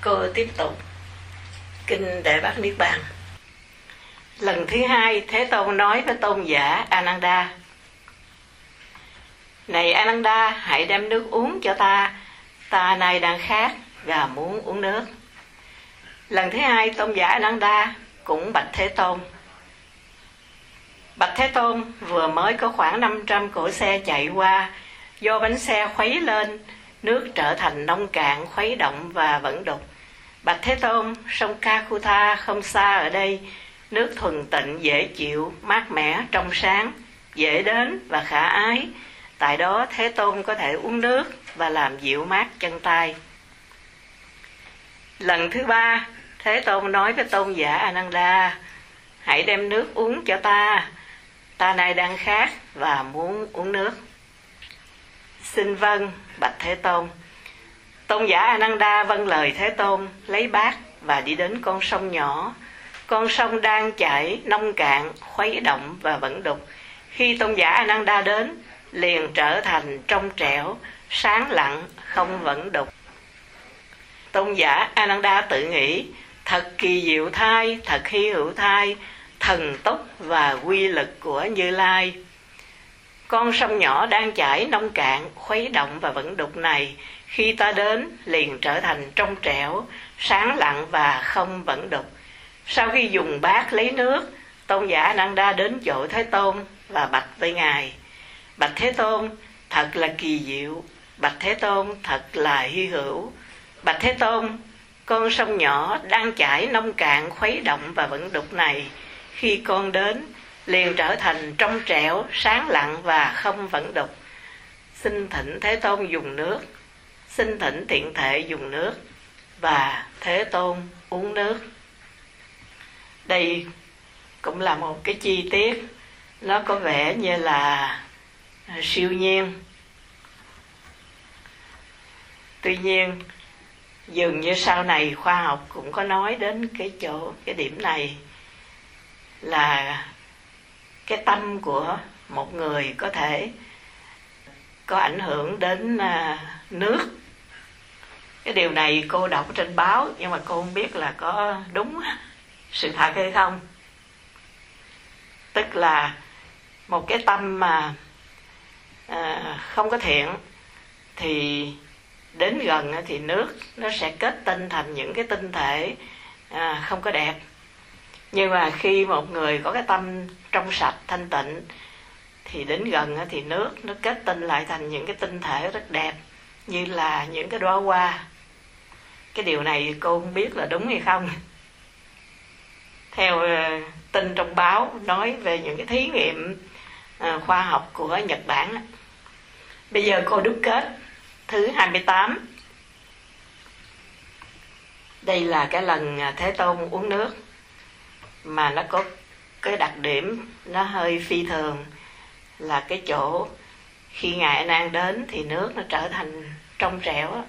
Cô tiếp tục Kinh Đại Bát Niết Bàn. Lần thứ hai, Thế Tôn nói với tôn giả Ananda: Này Ananda, hãy đem nước uống cho ta. Ta nay đang khát và muốn uống nước. Lần thứ hai, tôn giả Ananda cũng bạch Thế Tôn: Bạch Thế Tôn, vừa mới có khoảng 500 cỗ xe chạy qua. Do bánh xe khuấy lên, nước trở thành nông cạn, khuấy động và vẫn đục. Bạch Thế Tôn, sông Kakutha không xa ở đây, nước thuần tịnh, dễ chịu, mát mẻ, trong sáng, dễ đến và khả ái. Tại đó Thế Tôn có thể uống nước và làm dịu mát chân tay. Lần thứ ba, Thế Tôn nói với tôn giả Ananda: Hãy đem nước uống cho ta. Ta nay đang khát và muốn uống nước. Xin vâng, bạch Thế Tôn. Tôn giả Ananda vâng lời Thế Tôn, lấy bát và đi đến con sông nhỏ. Con sông đang chảy nông cạn, khuấy động và vẫn đục. Khi tôn giả Ananda đến, liền trở thành trong trẻo, sáng lặng, không vẫn đục. Tôn giả Ananda tự nghĩ: Thật kỳ diệu thay, thật hy hữu thay, thần túc và quy lực của Như Lai. Con sông nhỏ đang chảy nông cạn, khuấy động và vẫn đục này, khi ta đến liền trở thành trong trẻo, sáng lặng và không vẫn đục. Sau khi dùng bát lấy nước, tôn giả Ananda đến chỗ Thế Tôn và bạch với ngài: Bạch Thế Tôn, thật là kỳ diệu. Bạch Thế Tôn, thật là hy hữu. Bạch Thế Tôn, con sông nhỏ đang chảy nông cạn, khuấy động và vẫn đục này, khi con đến liền trở thành trong trẻo, sáng lặng và không vẫn đục. Xin thỉnh Thế Tôn dùng nước. Xin thỉnh tiện thể dùng nước. Và Thế Tôn uống nước. Đây cũng là một cái chi tiết, nó có vẻ như là siêu nhiên. Tuy nhiên, dường như sau này khoa học cũng có nói đến cái điểm này, là cái tâm của một người có thể có ảnh hưởng đến nước. Cái điều này cô đọc trên báo, nhưng mà cô không biết là có đúng sự thật hay không. Tức là một cái tâm mà không có thiện thì đến gần thì nước nó sẽ kết tinh thành những cái tinh thể không có đẹp. Nhưng mà khi một người có cái tâm trong sạch, thanh tịnh, thì đến gần thì nước nó kết tinh lại thành những cái tinh thể rất đẹp, như là những cái đóa hoa. Cái điều này cô không biết là đúng hay không. Theo tin trong báo nói về những cái thí nghiệm khoa học của Nhật Bản. Bây giờ cô đúc kết thứ 28. Đây là cái lần Thế Tôn uống nước, mà nó có cái đặc điểm nó hơi phi thường, là cái chỗ khi ngài A Nan đến thì nước nó trở thành trong trẻo.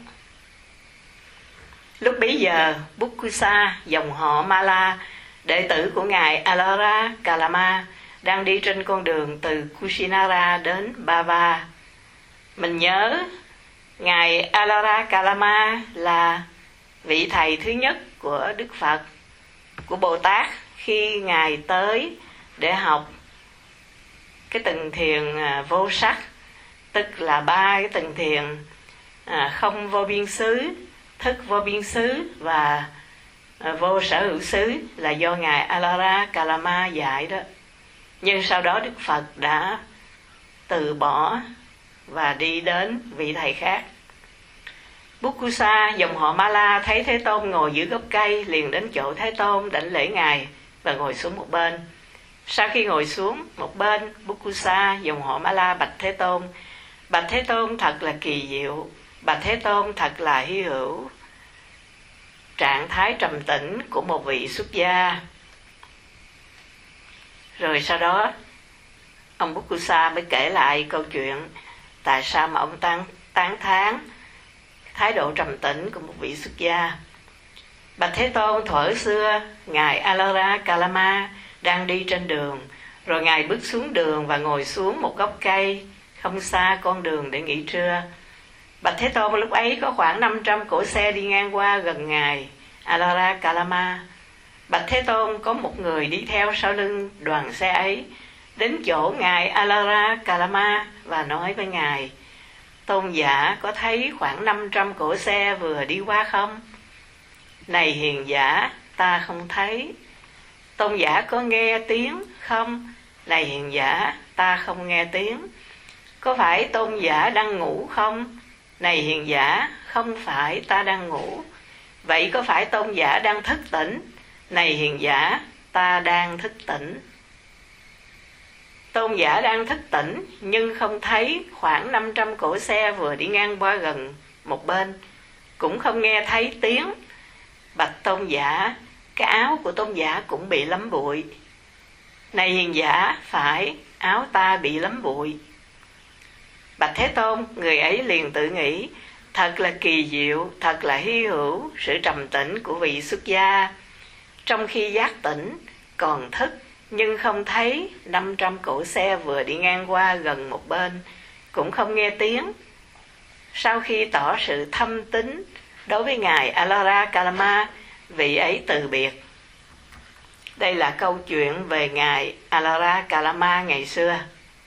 Lúc bấy giờ Bukkusa, dòng họ Mala, đệ tử của ngài Alara Kalama, đang đi trên con đường từ Kusinara đến Bava. Mình nhớ ngài Alara Kalama là vị thầy thứ nhất của Đức Phật, của Bồ Tát, khi ngài tới để học cái tầng thiền vô sắc, tức là 3 cái tầng thiền không vô biên xứ, thức vô biên xứ và vô sở hữu xứ, là do ngài Alara Kalama dạy đó. Nhưng sau đó Đức Phật đã từ bỏ và đi đến vị thầy khác. Bukkusa, dòng họ Mala, thấy Thế Tôn ngồi giữa gốc cây, liền đến chỗ Thế Tôn đảnh lễ ngài và ngồi xuống một bên. Sau khi ngồi xuống một bên, Bukkusa, dòng họ Mala, bạch Thế Tôn: Bạch Thế Tôn, thật là kỳ diệu. Bạch Thế Tôn, thật là hy hữu. Trạng thái trầm tĩnh của một vị xuất gia. Rồi sau đó ông Bukkusa mới kể lại câu chuyện tại sao mà ông tán thán thái độ trầm tĩnh của một vị xuất gia. Bạch Thế Tôn, thuở xưa ngài Alara Kalama đang đi trên đường, rồi ngài bước xuống đường và ngồi xuống một gốc cây không xa con đường để nghỉ trưa. Bạch Thế Tôn, lúc ấy có khoảng 500 cỗ xe đi ngang qua gần ngài Alara Kalama. Bạch Thế Tôn, có một người đi theo sau lưng đoàn xe ấy đến chỗ ngài Alara Kalama và nói với ngài: tôn giả có thấy khoảng 500 cỗ xe vừa đi qua không? Này hiền giả, ta không thấy. Tôn giả có nghe tiếng không? Này hiền giả, ta không nghe tiếng. Có phải tôn giả đang ngủ không? Này hiền giả, không phải, ta đang ngủ. Vậy có phải tôn giả đang thức tỉnh? Này hiền giả, ta đang thức tỉnh. Tôn giả đang thức tỉnh nhưng không thấy khoảng 500 cỗ xe vừa đi ngang qua gần một bên, cũng không nghe thấy tiếng. Bạch tôn giả, cái áo của tôn giả cũng bị lấm bụi. Này hiền giả, phải, áo ta bị lấm bụi. Bạch Thế Tôn, người ấy liền tự nghĩ: thật là kỳ diệu, thật là hy hữu sự trầm tĩnh của vị xuất gia. Trong khi giác tỉnh còn thức nhưng không thấy 500 cỗ xe vừa đi ngang qua gần một bên, cũng không nghe tiếng. Sau khi tỏ sự thâm tín đối với ngài Alara Kalama, vị ấy từ biệt. Đây là câu chuyện về ngài Alara Kalama ngày xưa.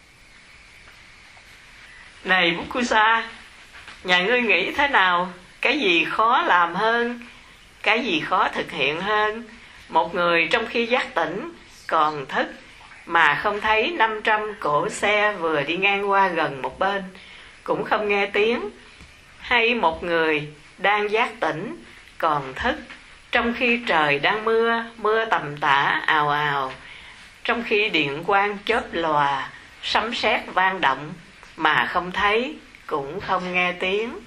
Này Bukkusa, nhà ngươi nghĩ thế nào? Cái gì khó làm hơn? Cái gì khó thực hiện hơn? Một người trong khi giác tỉnh còn thức mà không thấy 500 cỗ xe vừa đi ngang qua gần một bên, cũng không nghe tiếng. Hay một người đang giác tỉnh còn thức trong khi trời đang mưa, mưa tầm tã ào ào, trong khi điện quang chớp lòa, sấm sét vang động mà không thấy, cũng không nghe tiếng.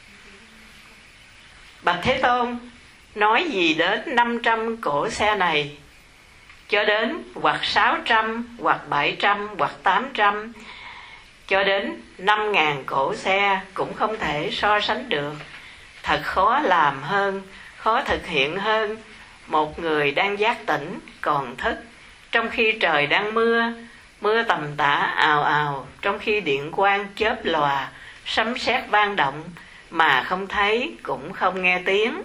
Bạch Thế Tôn, nói gì đến 500 cỗ xe này, cho đến hoặc 600, hoặc 700, hoặc 800, cho đến 5.000 cỗ xe cũng không thể so sánh được. Thật khó làm hơn, khó thực hiện hơn một người đang giác tỉnh còn thức trong khi trời đang mưa, mưa tầm tã ào ào, trong khi điện quang chớp lòa, sấm sét vang động mà không thấy, cũng không nghe tiếng.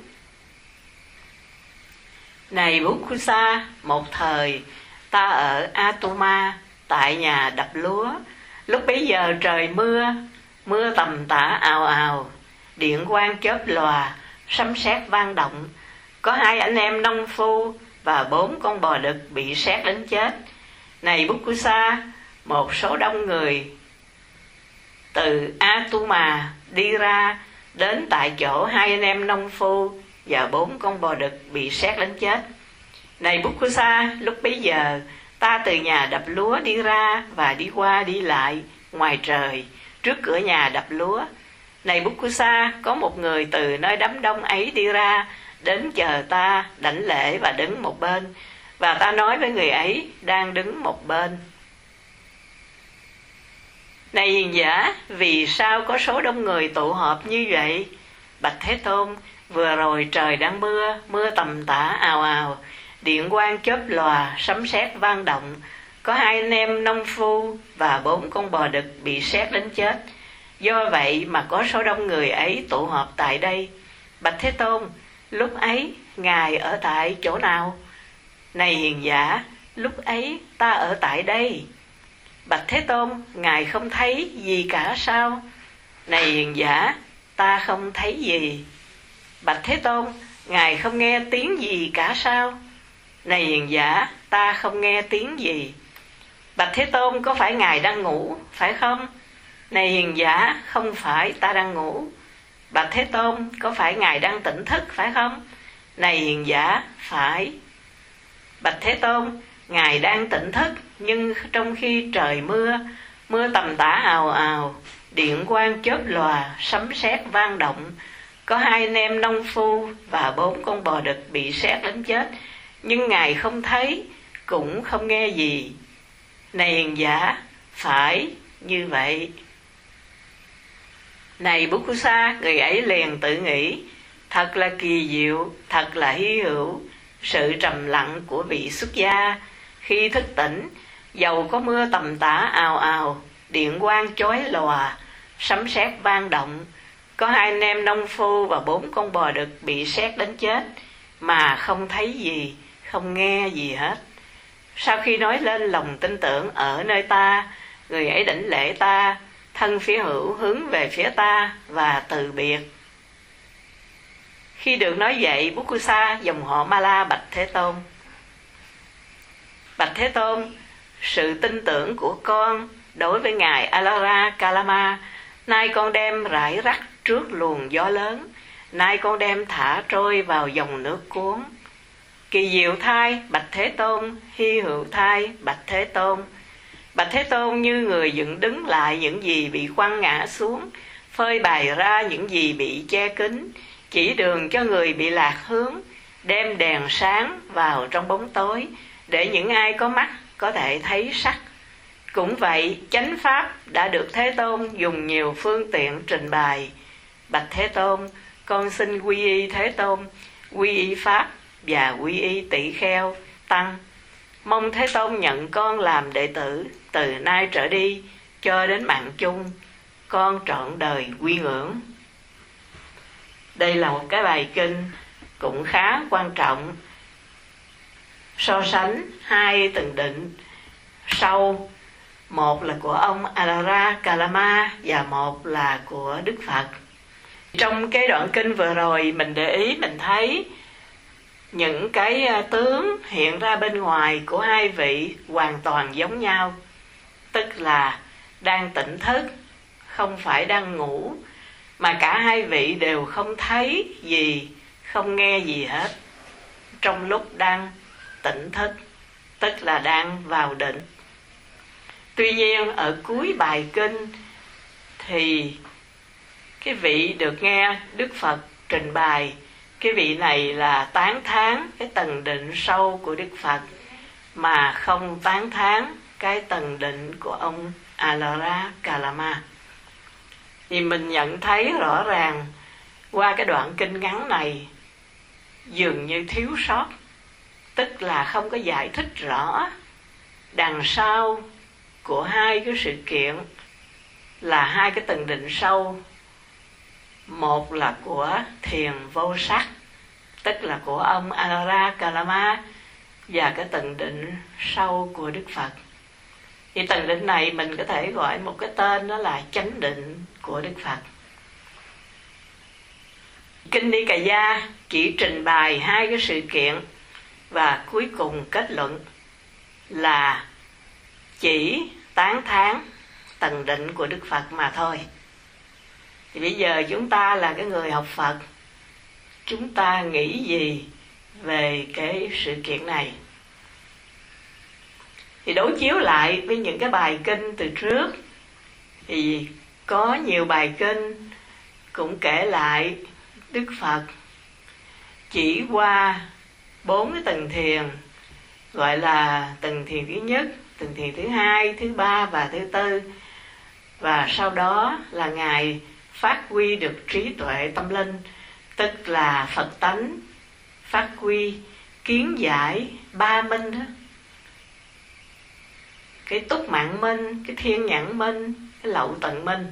Này Bukkusa, một thời ta ở Atuma tại nhà đập lúa. Lúc bấy giờ trời mưa, mưa tầm tã ào ào, điện quang chớp lòa, sấm sét vang động. Có 2 anh em nông phu và 4 con bò đực bị sét đến chết. Này Bukkusa, một số đông người từ Atuma đi ra đến tại chỗ 2 anh em nông phu và 4 con bò đực bị sét đến chết. Này Bukkusa, lúc bấy giờ ta từ nhà đập lúa đi ra và đi qua đi lại ngoài trời trước cửa nhà đập lúa. Này Bukkusa, có một người từ nơi đám đông ấy đi ra đến chờ ta đảnh lễ và đứng một bên, và ta nói với người ấy đang đứng một bên: này hiền giả, vì sao có số đông người tụ họp như vậy? Bạch Thế Tôn, vừa rồi trời đang mưa, mưa tầm tã ào ào, điện quang chớp lòa, sấm sét vang động. Có 2 anh em nông phu và 4 con bò đực bị sét đến chết. Do vậy mà có số đông người ấy tụ họp tại đây. Bạch Thế Tôn, lúc ấy ngài ở tại chỗ nào? Này hiền giả, lúc ấy ta ở tại đây. Bạch Thế Tôn, ngài không thấy gì cả sao? Này hiền giả, ta không thấy gì. Bạch Thế Tôn, ngài không nghe tiếng gì cả sao? Này hiền giả, ta không nghe tiếng gì. Bạch Thế Tôn, có phải ngài đang ngủ, phải không? Này hiền giả, không phải, ta đang ngủ. Bạch Thế Tôn, có phải ngài đang tỉnh thức, phải không? Này hiền giả, phải. Bạch Thế Tôn, ngài đang tỉnh thức, nhưng trong khi trời mưa, mưa tầm tã ào ào, điện quang chớp lòa, sấm sét vang động. Có 2 anh em nông phu và 4 con bò đực bị sét đến chết, nhưng ngài không thấy, cũng không nghe gì. Này hiền giả, phải như vậy. Này Bukkusa, người ấy liền tự nghĩ: thật là kỳ diệu, thật là hy hữu sự trầm lặng của vị xuất gia. Khi thức tỉnh, dầu có mưa tầm tã ào ào, điện quang chói lòa, sấm sét vang động, Có 2 anh em nông phu và 4 con bò đực bị sét đánh chết, mà không thấy gì, không nghe gì hết. Sau khi nói lên lòng tin tưởng ở nơi ta, người ấy đảnh lễ ta, thân phía hữu hướng về phía ta và từ biệt. Khi được nói vậy, Bukkusa dòng họ Mala bạch Thế Tôn: Bạch Thế Tôn, sự tin tưởng của con đối với ngài Alara Kalama, nay con đem rải rắc trước luồng gió lớn, nay con đem thả trôi vào dòng nước cuốn. Kỳ diệu thay, bạch Thế Tôn, hy hữu thay, bạch Thế Tôn. Bạch Thế Tôn, như người dựng đứng lại những gì bị quăng ngã xuống, phơi bày ra những gì bị che kín, chỉ đường cho người bị lạc hướng, đem đèn sáng vào trong bóng tối, để những ai có mắt có thể thấy sắc. Cũng vậy, chánh pháp đã được Thế Tôn dùng nhiều phương tiện trình bày. Bạch Thế Tôn, con xin quy y Thế Tôn, quy y pháp và quy y tỷ kheo tăng. Mong Thế Tôn nhận con làm đệ tử từ nay trở đi cho đến mạng chung, con trọn đời quy ngưỡng. Đây là một cái bài kinh cũng khá quan trọng, so sánh 2 tầng định sau, một là của ông Alara Kalama và một là của Đức Phật. Trong cái đoạn kinh vừa rồi mình để ý mình thấy những cái tướng hiện ra bên ngoài của 2 vị hoàn toàn giống nhau, tức là đang tỉnh thức, không phải đang ngủ, mà cả 2 vị đều không thấy gì, không nghe gì hết trong lúc đang tỉnh thức, tức là đang vào định. Tuy nhiên ở cuối bài kinh thì cái vị được nghe Đức Phật trình bày, cái vị này là tán thán cái tầng định sâu của Đức Phật, mà không tán thán cái tầng định của ông Alara Kalama. Thì mình nhận thấy rõ ràng qua cái đoạn kinh ngắn này dường như thiếu sót, tức là không có giải thích rõ đằng sau của 2 cái sự kiện là 2 cái tầng định sâu. Một là của thiền vô sắc, tức là của ông Alara Kalama, và cái tầng định sâu của Đức Phật. Thì tầng định này mình có thể gọi một cái tên, đó là chánh định của Đức Phật. Kinh Nikaya chỉ trình bày 2 cái sự kiện và cuối cùng kết luận là chỉ tán thán tầng định của Đức Phật mà thôi. Thì bây giờ chúng ta là cái người học Phật, chúng ta nghĩ gì về cái sự kiện này? Thì đối chiếu lại với những cái bài kinh từ trước, thì có nhiều bài kinh cũng kể lại Đức Phật chỉ qua 4 cái tầng thiền, gọi là tầng thiền thứ nhất, tầng thiền thứ hai, thứ ba và thứ tư. Và sau đó là Ngài phát huy được trí tuệ tâm linh, tức là Phật tánh, phát huy kiến giải 3 minh đó. Cái túc mạng minh, cái thiên nhãn minh, cái lậu tận minh.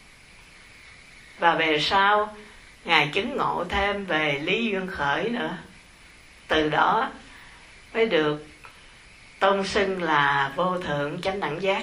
Và về sau Ngài chứng ngộ thêm về lý duyên khởi nữa. Từ đó mới được tôn xưng là vô thượng chánh đẳng giác.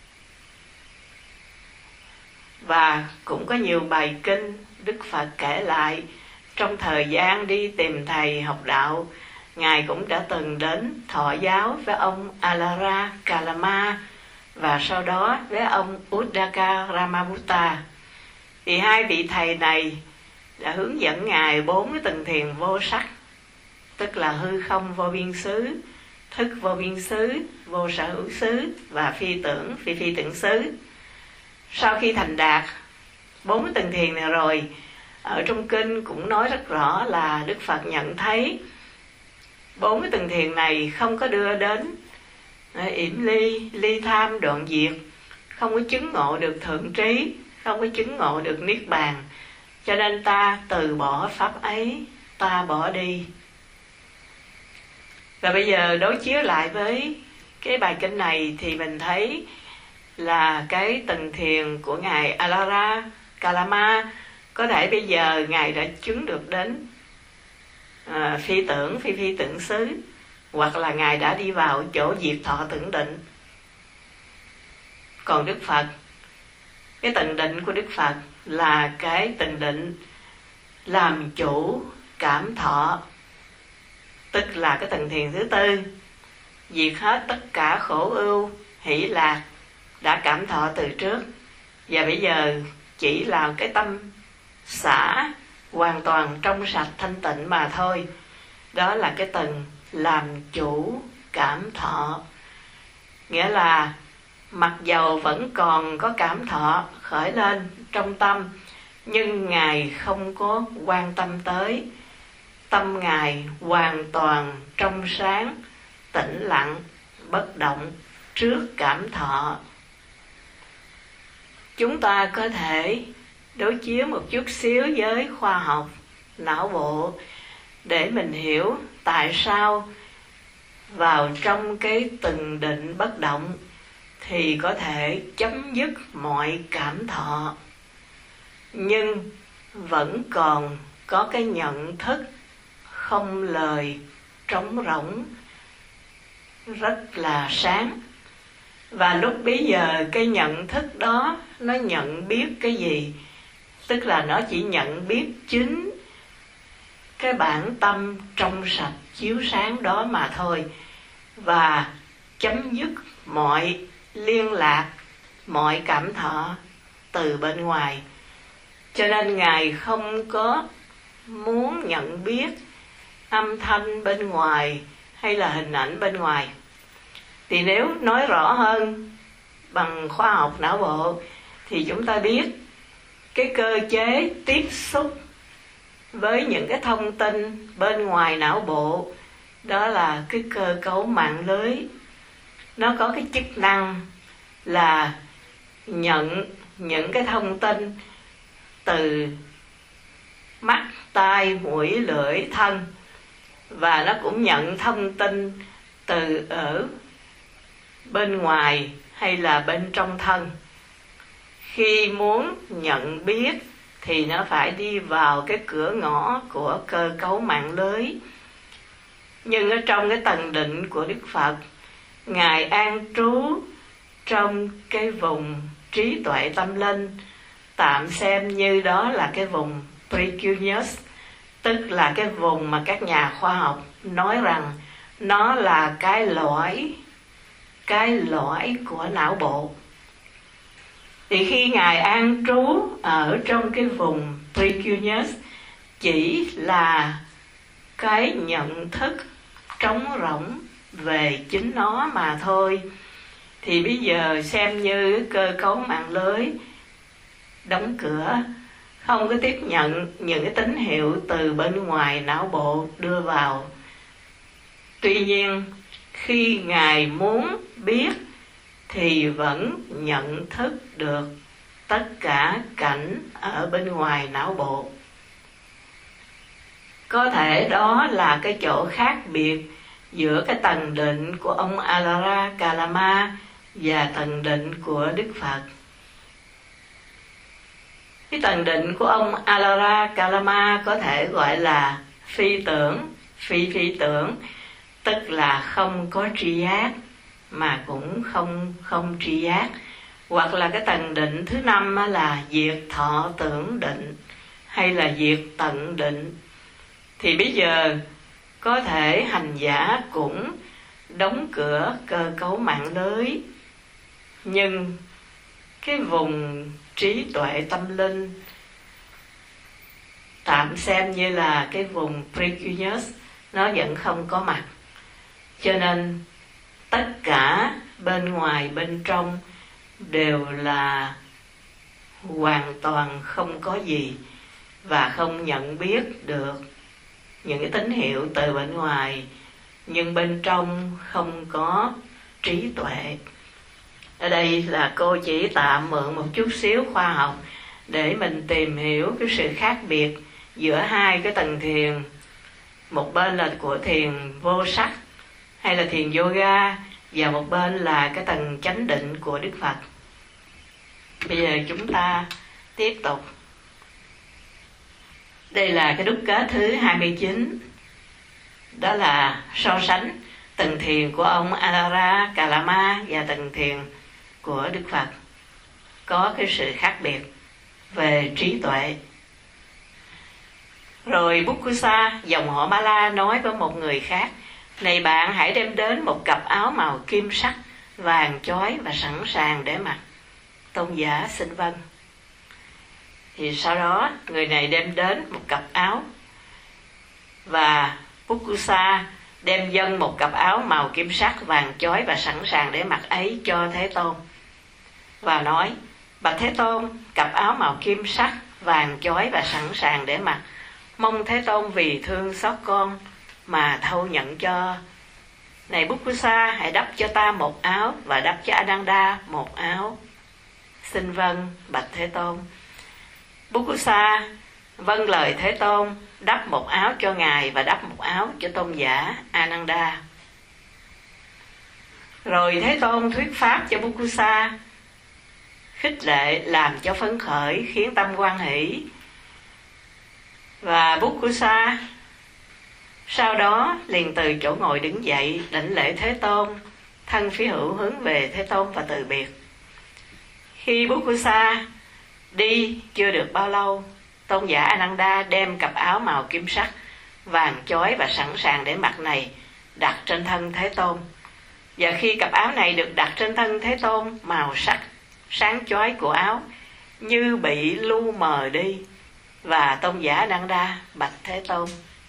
Và cũng có nhiều bài kinh Đức Phật kể lại trong thời gian đi tìm thầy học đạo, Ngài cũng đã từng đến thọ giáo với ông Alara Kalama và sau đó với ông Uddaka Ramabutta. Thì 2 vị thầy này đã hướng dẫn Ngài 4 cái tầng thiền vô sắc, tức là hư không vô biên xứ, thức vô biên xứ, vô sở hữu xứ và phi tưởng, phi tưởng xứ. Sau khi thành đạt 4 cái tầng thiền này rồi, ở trong kinh cũng nói rất rõ là Đức Phật nhận thấy 4 cái tầng thiền này không có đưa đến yểm ly, ly tham đoạn diệt, không có chứng ngộ được thượng trí, không có chứng ngộ được niết bàn, cho nên ta từ bỏ pháp ấy, ta bỏ đi. Và bây giờ đối chiếu lại với cái bài kinh này thì mình thấy là cái tầng thiền của Ngài Alara Kalama Có thể bây giờ Ngài đã chứng được đến phi tưởng, phi tưởng xứ, hoặc là Ngài đã đi vào chỗ diệt thọ tưởng định. Còn Đức Phật, cái tầng định của Đức Phật là cái tầng định làm chủ cảm thọ, tức là cái tầng thiền thứ tư, diệt hết tất cả khổ ưu hỷ lạc đã cảm thọ từ trước, và bây giờ chỉ là cái tâm xả hoàn toàn trong sạch thanh tịnh mà thôi. Đó là cái tầng làm chủ cảm thọ. Nghĩa là mặc dầu vẫn còn có cảm thọ khởi lên trong tâm, nhưng Ngài không có quan tâm tới. Tâm Ngài hoàn toàn trong sáng, tĩnh lặng, bất động trước cảm thọ. Chúng ta có thể đối chiếu một chút xíu với khoa học não bộ để mình hiểu tại sao vào trong cái từng định bất động thì có thể chấm dứt mọi cảm thọ, nhưng vẫn còn có cái nhận thức không lời, trống rỗng, rất là sáng. Và lúc bấy giờ cái nhận thức đó nó nhận biết cái gì? Tức là nó chỉ nhận biết chính cái bản tâm trong sạch chiếu sáng đó mà thôi, và chấm dứt mọi liên lạc, mọi cảm thọ từ bên ngoài. Cho nên Ngài không có muốn nhận biết âm thanh bên ngoài hay là hình ảnh bên ngoài. Thì nếu nói rõ hơn bằng khoa học não bộ thì chúng ta biết cái cơ chế tiếp xúc với những cái thông tin bên ngoài não bộ, đó là cái cơ cấu mạng lưới. Nó có cái chức năng là nhận những cái thông tin từ mắt, tai, mũi, lưỡi, thân, và nó cũng nhận thông tin từ ở bên ngoài hay là bên trong thân. Khi muốn nhận biết thì nó phải đi vào cái cửa ngõ của cơ cấu mạng lưới. Nhưng ở trong cái tầng định của Đức Phật, Ngài an trú trong cái vùng trí tuệ tâm linh, tạm xem như đó là cái vùng precunious, tức là cái vùng mà các nhà khoa học nói rằng nó là cái lõi của não bộ. Thì khi Ngài an trú ở trong cái vùng precunious chỉ là cái nhận thức trống rỗng về chính nó mà thôi, thì bây giờ xem như cơ cấu mạng lưới đóng cửa, không có tiếp nhận những cái tín hiệu từ bên ngoài não bộ đưa vào. Tuy nhiên khi Ngài muốn biết thì vẫn nhận thức được tất cả cảnh ở bên ngoài não bộ. Có thể đó là cái chỗ khác biệt giữa cái tầng định của ông Alara Kalama và tầng định của Đức Phật. Cái tầng định của ông Alara Kalama có thể gọi là phi tưởng, phi tưởng, tức là không có tri giác mà cũng không tri giác. Hoặc là cái tầng định thứ 5 là diệt thọ tưởng định hay là diệt tận định. Thì bây giờ có thể hành giả cũng đóng cửa cơ cấu mạng lưới, nhưng cái vùng trí tuệ tâm linh, tạm xem như là cái vùng precunious, nó vẫn không có mặt. Cho nên tất cả bên ngoài bên trong đều là hoàn toàn không có gì, và không nhận biết được những cái tín hiệu từ bên ngoài, nhưng bên trong không có trí tuệ. Ở đây là cô chỉ tạm mượn một chút xíu khoa học để mình tìm hiểu cái sự khác biệt giữa hai cái tầng thiền. Một bên là của thiền vô sắc hay là thiền yoga, và một bên là cái tầng chánh định của Đức Phật. Bây giờ chúng ta tiếp tục. Đây là cái đúc kết thứ 29. Đó là so sánh tầng thiền của ông Alara Kalama và tầng thiền của Đức Phật. Có cái sự khác biệt về trí tuệ. Rồi Bukkusa, dòng họ Mala, nói với một người khác: này bạn, hãy đem đến một cặp áo màu kim sắc, vàng chói và sẵn sàng để mặc. Tôn giả xin vâng. Thì sau đó người này đem đến một cặp áo, và Bukkusa đem dâng một cặp áo màu kim sắc, vàng chói và sẵn sàng để mặc ấy cho Thế Tôn, và nói: bạch Thế Tôn, cặp áo màu kim sắc, vàng chói và sẵn sàng để mặc, mong Thế Tôn vì thương xót con mà thâu nhận cho. Này Bukkusa, hãy đắp cho ta một áo, và đắp cho Ananda một áo. Xin vâng, bạch Thế Tôn. Bukkusa vâng lời Thế Tôn, đắp một áo cho ngài và đắp một áo cho tôn giả Ananda. Rồi Thế Tôn thuyết pháp cho Bukkusa, khích lệ làm cho phấn khởi, khiến tâm hoan hỷ. Và Bukkusa sau đó liền từ chỗ ngồi đứng dậy, đảnh lễ Thế Tôn, thân phía hữu hướng về Thế Tôn và từ biệt. Khi Bukkusa đi chưa được bao lâu, tôn giả Ananda đem cặp áo màu kim sắc, vàng chói và sẵn sàng để mặc này đặt trên thân Thế Tôn. Và khi cặp áo này được đặt trên thân Thế Tôn, màu sắc sáng chói của áo như bị lu mờ đi. Và tôn giả Ananda bạch Thế Tôn: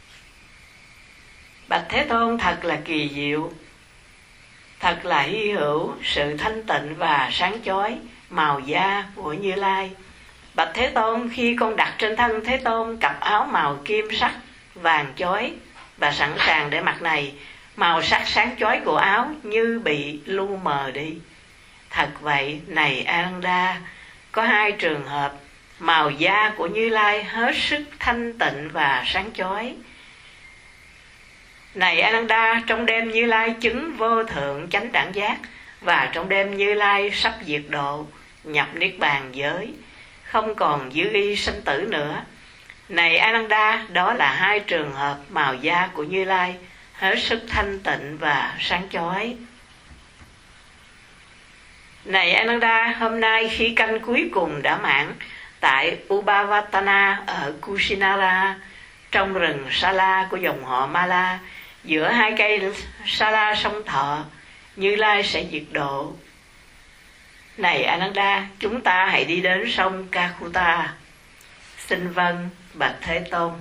bạch Thế Tôn, thật là kỳ diệu, thật là hy hữu sự thanh tịnh và sáng chói màu da của Như Lai. Bạch Thế Tôn, khi con đặt trên thân Thế Tôn cặp áo màu kim sắc, vàng chói và sẵn sàng để mặc này, màu sắc sáng chói của áo như bị lu mờ đi. Thật vậy, này Ananda, có hai trường hợp màu da của Như Lai hết sức thanh tịnh và sáng chói. Này Ananda, trong đêm Như Lai chứng vô thượng chánh đẳng giác, và trong đêm Như Lai sắp diệt độ, nhập niết bàn giới, không còn dư y sinh tử nữa. Này Ananda, đó là hai trường hợp màu da của Như Lai hết sức thanh tịnh và sáng chói. Này Ananda, hôm nay khi canh cuối cùng đã mãn tại Ubavatana ở Kusinara, trong rừng Sala của dòng họ Mala, giữa hai cây Sala sông Thọ, Như Lai sẽ diệt độ. Này Ananda, chúng ta hãy đi đến sông Kakuta. Xin vâng, bạch Thế Tôn.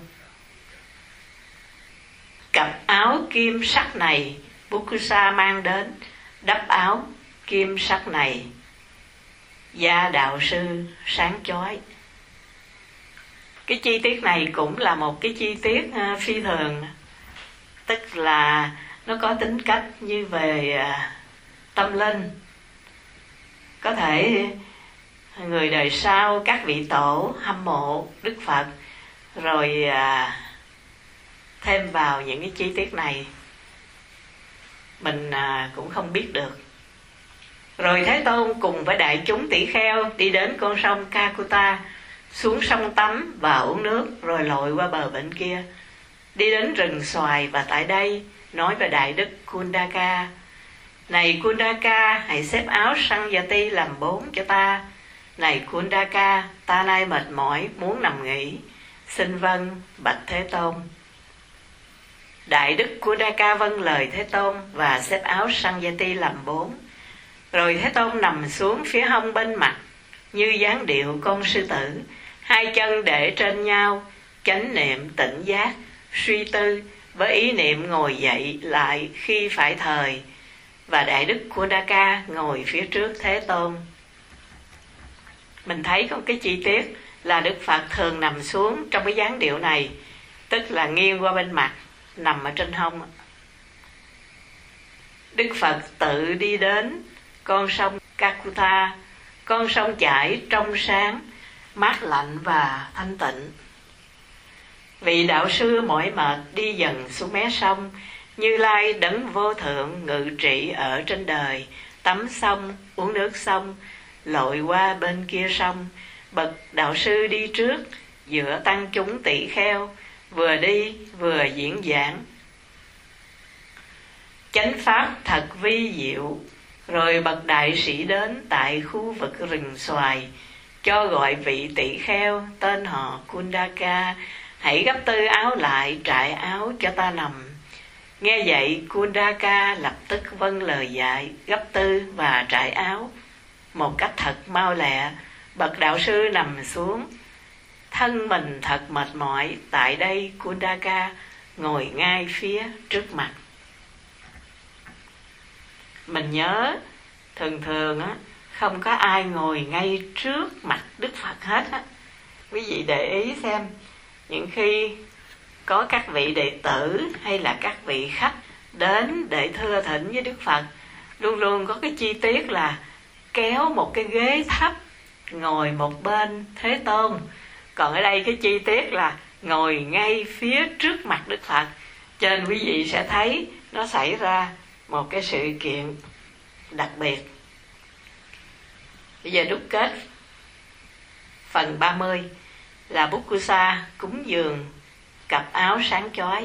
Cặp áo kim sắc này Bukkusa mang đến, đắp áo kim sắc này, da đạo sư sáng chói. Cái chi tiết này cũng là một cái chi tiết phi thường, tức là nó có tính cách như về tâm linh. Có thể người đời sau, các vị tổ hâm mộ Đức Phật, rồi thêm vào những cái chi tiết này, mình cũng không biết được. Rồi Thế Tôn cùng với đại chúng tỷ kheo đi đến con sông Kakuta, xuống sông tắm và uống nước, rồi lội qua bờ bên kia, đi đến rừng xoài, và tại đây nói về Đại Đức Kundaka: này Kundaka, hãy xếp áo Sangyati làm 4 cho ta. Này Kundaka, ta nay mệt mỏi muốn nằm nghỉ. Xin vâng, bạch Thế Tôn. Đại Đức Kundaka vâng lời Thế Tôn và xếp áo Sangyati làm 4. Rồi Thế Tôn nằm xuống phía hông bên mặt, như dáng điệu con sư tử, hai chân để trên nhau, chánh niệm tỉnh giác, suy tư với ý niệm ngồi dậy lại khi phải thời. Và Đại Đức Kundaka ngồi phía trước Thế Tôn. Mình thấy có cái chi tiết là Đức Phật thường nằm xuống trong cái dáng điệu này, tức là nghiêng qua bên mặt, nằm ở trên hông. Đức Phật tự đi đến con sông Kakuta, con sông chảy trong sáng, mát lạnh và thanh tịnh. Vị đạo sư mỏi mệt đi dần xuống mé sông. Như Lai đấng vô thượng ngự trị ở trên đời, tắm xong, uống nước xong, lội qua bên kia sông. Bậc đạo sư đi trước, giữa tăng chúng tỷ kheo, vừa đi vừa diễn giảng. Chánh pháp thật vi diệu. Rồi bậc đại sĩ đến tại khu vực rừng xoài, cho gọi vị tỷ kheo tên họ Kundaka, hãy gấp tư áo lại, trải áo cho ta nằm. Nghe vậy Kundaka lập tức vâng lời dạy, gấp tư và trải áo một cách thật mau lẹ. Bậc đạo sư nằm xuống, thân mình thật mệt mỏi. Tại đây Kundaka ngồi ngay phía trước mặt. Mình nhớ thường thường á, không có ai ngồi ngay trước mặt Đức Phật hết á. Quý vị để ý xem, những khi có các vị đệ tử hay là các vị khách đến để thưa thỉnh với Đức Phật, luôn luôn có cái chi tiết là kéo một cái ghế thấp ngồi một bên Thế Tôn. Còn ở đây cái chi tiết là ngồi ngay phía trước mặt Đức Phật. Cho nên quý vị sẽ thấy nó xảy ra một cái sự kiện đặc biệt. Bây giờ đúc kết phần 30 là Bukkusa cúng dường cặp áo sáng chói.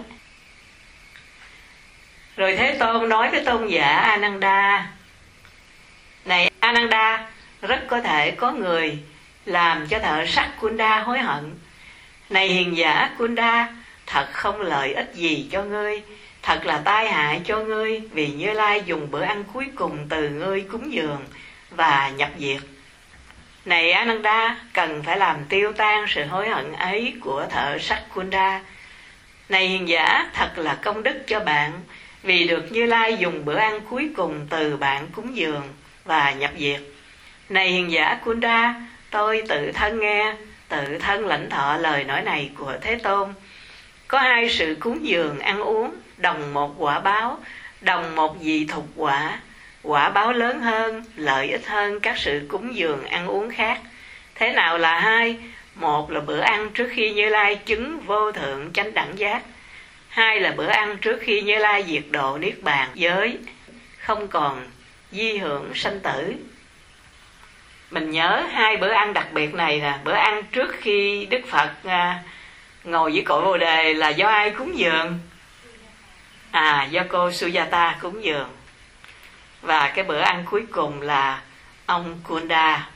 Rồi Thế Tôn nói với tôn giả Ananda: Này Ananda, rất có thể có người làm cho thợ sắt Kunda hối hận. Này hiền giả Kunda, thật không lợi ích gì cho ngươi, thật là tai hại cho ngươi, vì Như Lai dùng bữa ăn cuối cùng từ ngươi cúng dường và nhập diệt. Này Ananda, cần phải làm tiêu tan sự hối hận ấy của thợ sắt Kunda. Này hiền giả, thật là công đức cho bạn, vì được Như Lai dùng bữa ăn cuối cùng từ bạn cúng dường và nhập diệt. Này hiền giả Kunda, tôi tự thân nghe, tự thân lãnh thọ lời nói này của Thế Tôn. Có hai sự cúng dường ăn uống, đồng một quả báo, đồng một vị thục quả. Quả báo lớn hơn, lợi ích hơn các sự cúng dường ăn uống khác. Thế nào là hai? Một là bữa ăn trước khi Như Lai chứng vô thượng chánh đẳng giác. Hai là bữa ăn trước khi Như Lai diệt độ niết bàn giới, không còn di hưởng sanh tử. Mình nhớ hai bữa ăn đặc biệt này nè. Bữa ăn trước khi Đức Phật ngồi với cội Bồ Đề là do ai cúng dường? Do cô Sujata cúng dường. Và cái bữa ăn cuối cùng là ông Kunda.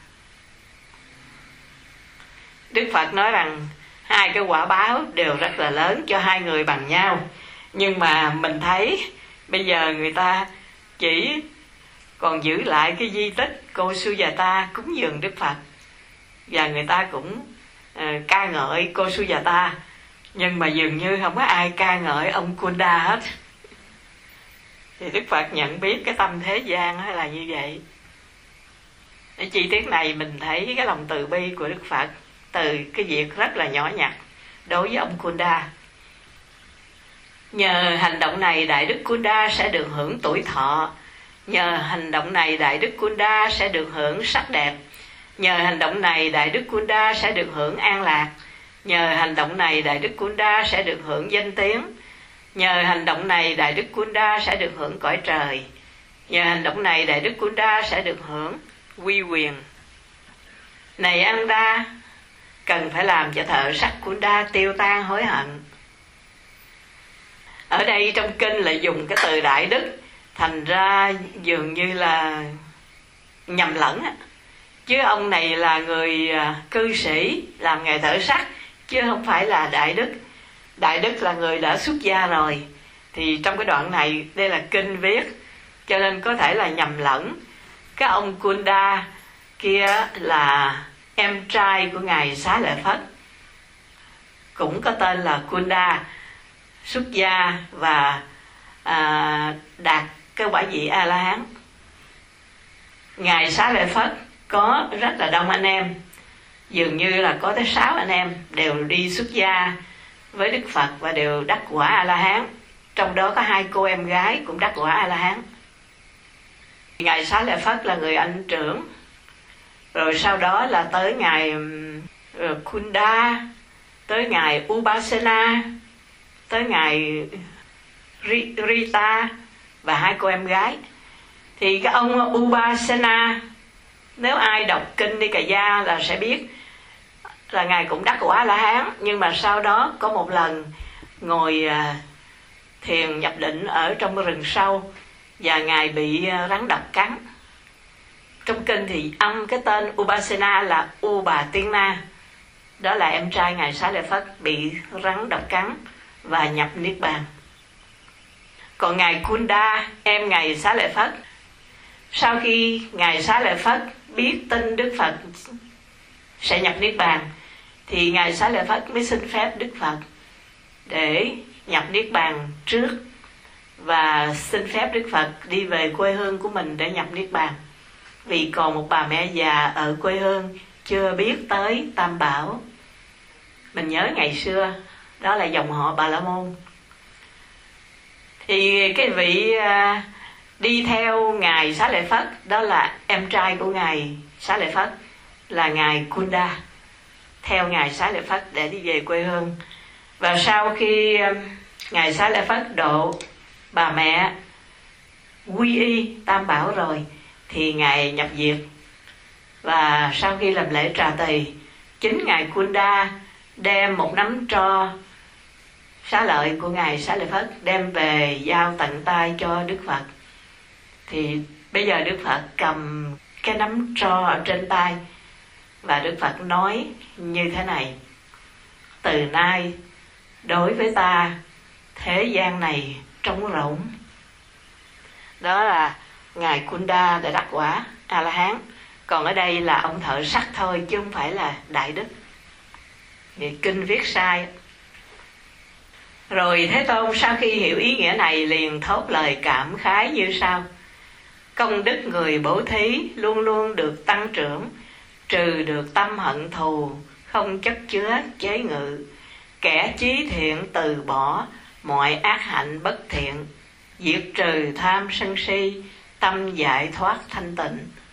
Đức Phật nói rằng hai cái quả báo đều rất là lớn cho hai người bằng nhau. Nhưng mà mình thấy bây giờ người ta chỉ còn giữ lại cái di tích cô Sujata cúng dường Đức Phật. Và người ta cũng ca ngợi cô Sujata, nhưng mà dường như không có ai ca ngợi ông Kunda hết. Thì Đức Phật nhận biết cái tâm thế gian là như vậy. Cái chi tiết này mình thấy cái lòng từ bi của Đức Phật từ cái việc rất là nhỏ nhặt đối với ông Kunda. Nhờ hành động này Đại Đức Kunda sẽ được hưởng tuổi thọ. Nhờ hành động này Đại Đức Kunda sẽ được hưởng sắc đẹp. Nhờ hành động này Đại Đức Kunda sẽ được hưởng an lạc. Nhờ hành động này Đại Đức Kunda sẽ được hưởng danh tiếng. Nhờ hành động này Đại Đức Kunda sẽ được hưởng cõi trời. Nhờ hành động này Đại Đức Kunda sẽ được hưởng uy quyền. Này Ananda, cần phải làm cho thợ sắt Kunda tiêu tan hối hận. Ở đây trong kinh lại dùng cái từ đại đức, thành ra dường như là nhầm lẫn. Chứ ông này là người cư sĩ làm nghề thợ sắt, chứ không phải là đại đức. Đại đức là người đã xuất gia rồi. Thì trong cái đoạn này đây là kinh viết, cho nên có thể là nhầm lẫn. Cái ông Kunda kia là em trai của ngài Xá Lợi Phất, cũng có tên là Kunda, xuất gia và đạt cái quả vị A La Hán. Ngài Xá Lợi Phất có rất là đông anh em, dường như là có tới 6 anh em đều đi xuất gia với Đức Phật và đều đắc quả A La Hán. Trong đó có 2 cô em gái cũng đắc quả A La Hán. Ngài Xá Lợi Phất là người anh trưởng, rồi sau đó là tới ngài Kunda, tới ngài Upasena, tới ngài Rita và 2 cô em gái. Thì cái ông Upasena, nếu ai đọc kinh Nikaya là sẽ biết là Ngài cũng đắc quả La Hán. Nhưng mà sau đó có một lần ngồi thiền nhập định ở trong rừng sâu, và Ngài bị rắn độc cắn. Trong kinh thì âm cái tên Upasena là U Bà Tiên Na. Đó là em trai Ngài Xá Lợi Phất bị rắn độc cắn và nhập Niết Bàn. Còn Ngài Kunda, em Ngài Xá Lợi Phất, sau khi Ngài Xá Lợi Phất biết tin Đức Phật sẽ nhập Niết Bàn, thì Ngài Xá Lợi Phất mới xin phép Đức Phật để nhập Niết Bàn trước, và xin phép Đức Phật đi về quê hương của mình để nhập Niết Bàn. Vì còn một bà mẹ già ở quê hương chưa biết tới Tam Bảo. Mình nhớ ngày xưa, đó là dòng họ Bà La Môn. Thì cái vị đi theo Ngài Xá Lợi Phất, đó là em trai của Ngài Xá Lợi Phất, là Ngài Kunda, theo Ngài Xá Lợi Phất để đi về quê hương. Và sau khi Ngài Xá Lợi Phất độ bà mẹ quy y Tam Bảo rồi, thì Ngài nhập diệt. Và sau khi làm lễ trà tỳ, chính Ngài Kunda đem một nắm tro xá lợi của Ngài Xá Lợi Phất đem về giao tận tay cho Đức Phật. Thì bây giờ Đức Phật cầm cái nắm tro ở trên tay, và Đức Phật nói như thế này: từ nay đối với ta, thế gian này trống rỗng. Đó là Ngài Kunda đã đắc quả A-la-hán. Còn ở đây là ông thợ sắt thôi, chứ không phải là Đại Đức. Vì kinh viết sai. Rồi Thế Tôn sau khi hiểu ý nghĩa này liền thốt lời cảm khái như sau: công đức người bố thí luôn luôn được tăng trưởng, trừ được tâm hận thù, không chất chứa chế ngự. Kẻ chí thiện từ bỏ mọi ác hạnh bất thiện, diệt trừ tham sân si, tâm giải thoát thanh tịnh.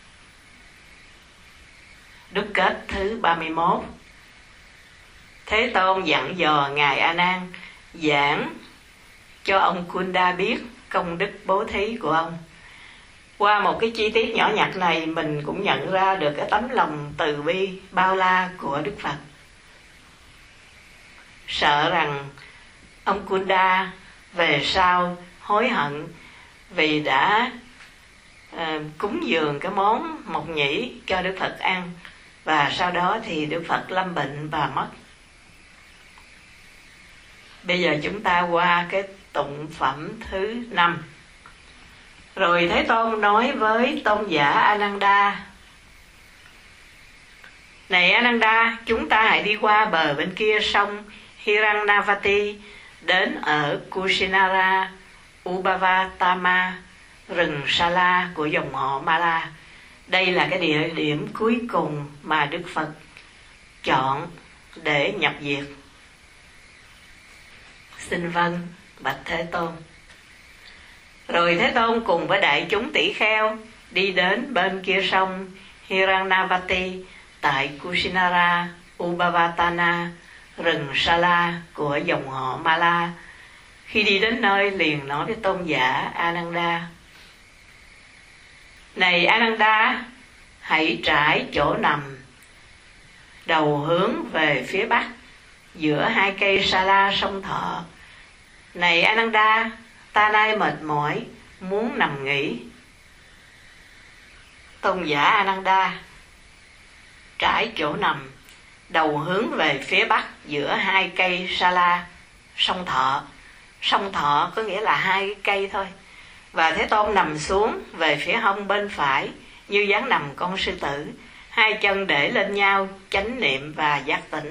Đúc kết thứ 31. Thế Tôn dặn dò Ngài A Nan giảng cho ông Kunda biết công đức bố thí của ông. Qua một cái chi tiết nhỏ nhặt này, mình cũng nhận ra được cái tấm lòng từ bi bao la của Đức Phật. Sợ rằng ông Kunda về sau hối hận vì đã cúng dường cái món mộc nhĩ cho Đức Phật ăn, và sau đó thì Đức Phật lâm bệnh và mất. Bây giờ chúng ta qua cái tụng phẩm thứ 5. Rồi Thế Tôn nói với tôn giả Ananda: này Ananda, chúng ta hãy đi qua bờ bên kia sông Hirannavati, đến ở Kusinara Ubavatama, rừng Sala của dòng họ Mala. Đây là cái địa điểm cuối cùng mà Đức Phật chọn để nhập diệt. Xin vâng, bạch Thế Tôn. Rồi Thế Tôn cùng với đại chúng tỷ kheo đi đến bên kia sông Hirannavati tại Kusinara Ubavatana, rừng Sala của dòng họ Mala. Khi đi đến nơi liền nói với tôn giả Ananda: này Ananda, hãy trải chỗ nằm, đầu hướng về phía bắc, giữa hai cây Sala sông Thọ. Này Ananda, ta nay mệt mỏi, muốn nằm nghỉ. Tôn giả Ananda trải chỗ nằm, đầu hướng về phía bắc, giữa hai cây Sala sông Thọ. Sông Thọ có nghĩa là hai cây thôi. Và Thế Tôn nằm xuống về phía hông bên phải, như dáng nằm con sư tử, hai chân để lên nhau, chánh niệm và giác tỉnh.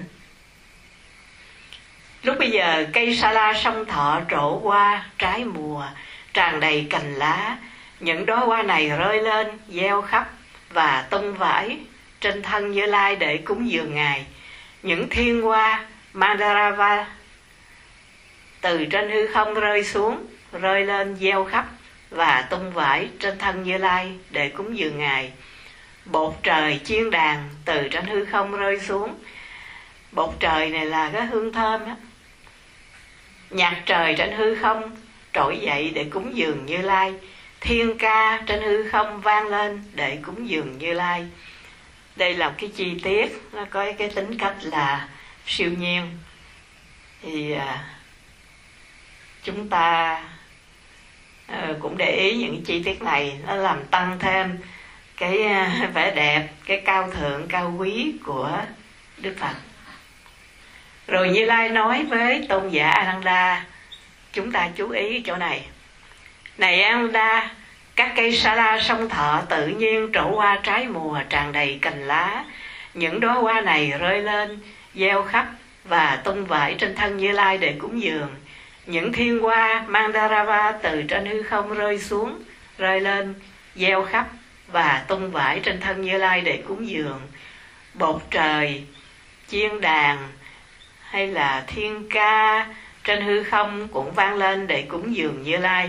Lúc bây giờ cây Sala sông Thọ trổ hoa trái mùa, tràn đầy cành lá. Những đóa hoa này rơi lên, gieo khắp và tung vãi trên thân Như Lai để cúng dường Ngài. Những thiên hoa Mandarava từ trên hư không rơi xuống, rơi lên, gieo khắp và tung vãi trên thân Như Lai để cúng dường Ngài. Bột trời chiên đàn từ trên hư không rơi xuống. Bột trời này là cái hương thơm á. Nhạc trời trên hư không trỗi dậy để cúng dường Như Lai. Thiên ca trên hư không vang lên để cúng dường Như Lai. Đây là một cái chi tiết, nó có cái tính cách là siêu nhiên. Thì chúng ta cũng để ý những chi tiết này, nó làm tăng thêm cái vẻ đẹp, cái cao thượng, cao quý của Đức Phật. Rồi Như Lai nói với tôn giả Ananda, chúng ta chú ý chỗ này. Này Ananda, các cây sa la sông Thọ tự nhiên trổ hoa trái mùa tràn đầy cành lá. Những đóa hoa này rơi lên, gieo khắp và tung vãi trên thân Như Lai để cúng dường. Những thiên hoa Mandarava từ trên hư không rơi xuống, rơi lên, gieo khắp và tung vãi trên thân Như Lai để cúng dường. Bột trời, chiên đàn hay là thiên ca trên hư không cũng vang lên để cúng dường Như Lai.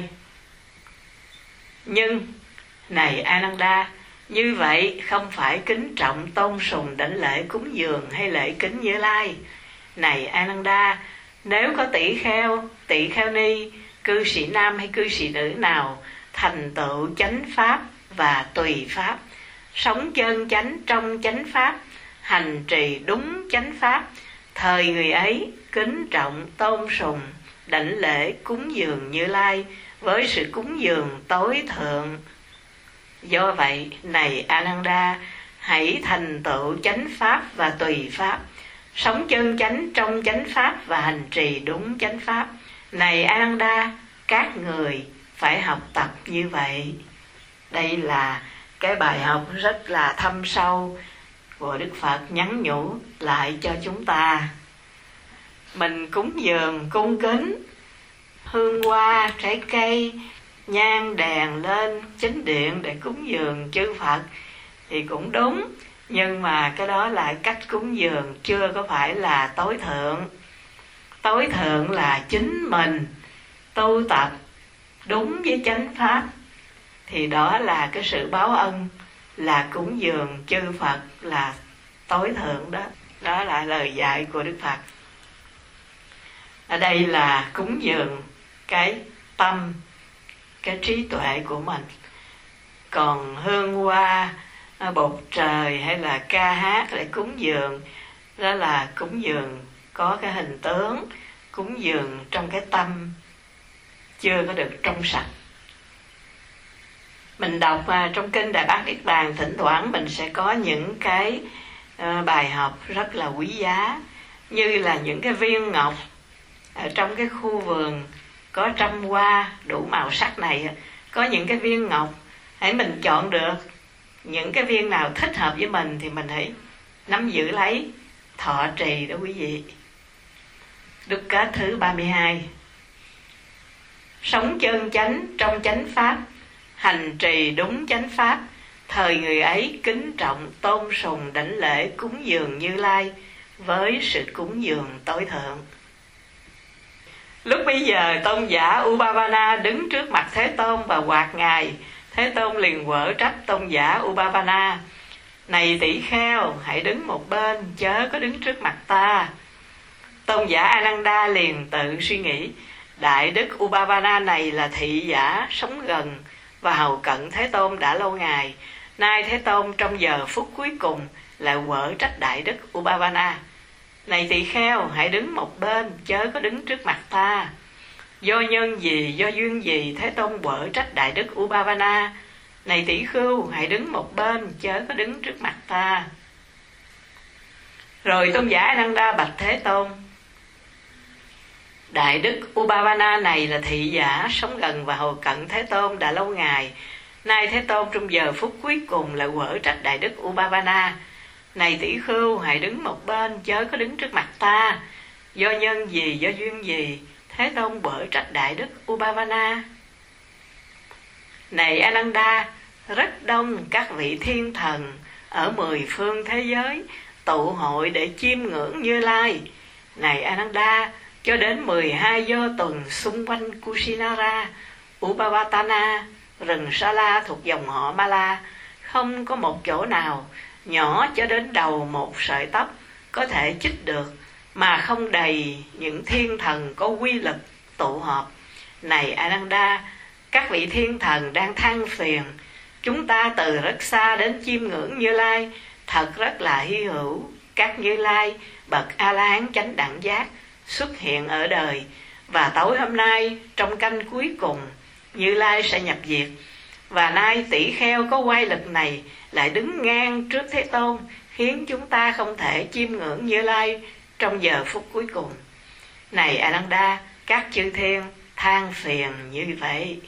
Nhưng này Ananda, như vậy không phải kính trọng tôn sùng đảnh lễ cúng dường hay lễ kính Như Lai. Này Ananda, nếu có tỷ kheo ni, cư sĩ nam hay cư sĩ nữ nào thành tựu chánh pháp và tùy pháp, sống chân chánh trong chánh pháp, hành trì đúng chánh pháp, thời người ấy kính trọng tôn sùng đảnh lễ cúng dường Như Lai với sự cúng dường tối thượng. Do vậy, này Ananda, hãy thành tựu chánh pháp và tùy pháp, sống chân chánh trong chánh pháp và hành trì đúng chánh pháp. Này Ananda, các người phải học tập như vậy. Đây là cái bài học rất là thâm sâu của Đức Phật nhắn nhủ lại cho chúng ta. Mình cúng dường, cung kính hương hoa, trái cây, nhang đèn lên chính điện để cúng dường chư Phật thì cũng đúng, nhưng mà cái đó là cách cúng dường, chưa có phải là tối thượng. Tối thượng là chính mình tu tập đúng với chánh pháp, thì đó là cái sự báo ân, là cúng dường chư Phật là tối thượng đó. Đó là lời dạy của Đức Phật. Ở đây là cúng dường cái tâm, cái trí tuệ của mình. Còn hương hoa, bột trời hay là ca hát để cúng dường, đó là cúng dường có cái hình tướng, cúng dường trong cái tâm chưa có được trong sạch. Mình đọc trong kinh Đại Bát Niết Bàn, thỉnh thoảng mình sẽ có những cái bài học rất là quý giá, như là những cái viên ngọc ở trong cái khu vườn có trăm hoa đủ màu sắc này, có những cái viên ngọc, hãy mình chọn được những cái viên nào thích hợp với mình thì mình hãy nắm giữ lấy, thọ trì đó quý vị. Đức kết thứ 32. Sống chân chánh trong chánh pháp, hành trì đúng chánh pháp, thời người ấy kính trọng tôn sùng đảnh lễ cúng dường Như Lai với sự cúng dường tối thượng. Lúc bấy giờ tôn giả Ubavana đứng trước mặt Thế Tôn và quạt ngài. Thế Tôn liền quở trách tôn giả Ubavana: Này tỷ kheo, hãy đứng một bên, chớ có đứng trước mặt ta. Tôn giả Ananda liền tự suy nghĩ: Đại đức Ubavana này là thị giả sống gần và hầu cận Thế Tôn đã lâu ngày. Nay Thế Tôn trong giờ phút cuối cùng lại quở trách đại đức Ubavana: Này tỳ kheo, hãy đứng một bên, chớ có đứng trước mặt ta. Do nhân gì, do duyên gì Thế Tôn quở trách đại đức Ubavana: Này tỷ khưu, hãy đứng một bên, chớ có đứng trước mặt ta. Rồi tôn giả Ananda bạch Thế Tôn: Đại đức Ubavana này là thị giả sống gần và hầu cận Thế Tôn đã lâu ngày. Nay Thế Tôn trong giờ phút cuối cùng lại quở trách đại đức Ubavana: Này tỷ khưu, hãy đứng một bên, chớ có đứng trước mặt ta. Do nhân gì, do duyên gì Thế Tôn quở trách đại đức Ubavana? Này Ananda, rất đông các vị thiên thần ở 10 phương thế giới tụ hội để chiêm ngưỡng Như Lai. Này Ananda, cho đến 12 do tuần xung quanh Kusinara, Upavatana, rừng Sa-la thuộc dòng họ Ma-la, không có một chỗ nào nhỏ cho đến đầu một sợi tóc có thể chích được mà không đầy những thiên thần có quy lực tụ họp. Này Ananda, các vị thiên thần đang than phiền: Chúng ta từ rất xa đến chiêm ngưỡng Như Lai, thật rất là hy hữu. Các Như Lai, bậc A-la-hán chánh đẳng giác xuất hiện ở đời, và tối hôm nay trong canh cuối cùng Như Lai sẽ nhập diệt. Và nay tỷ kheo có oai lực này lại đứng ngang trước Thế Tôn, khiến chúng ta không thể chiêm ngưỡng Như Lai trong giờ phút cuối cùng. Này Ananda, các chư thiên than phiền như vậy.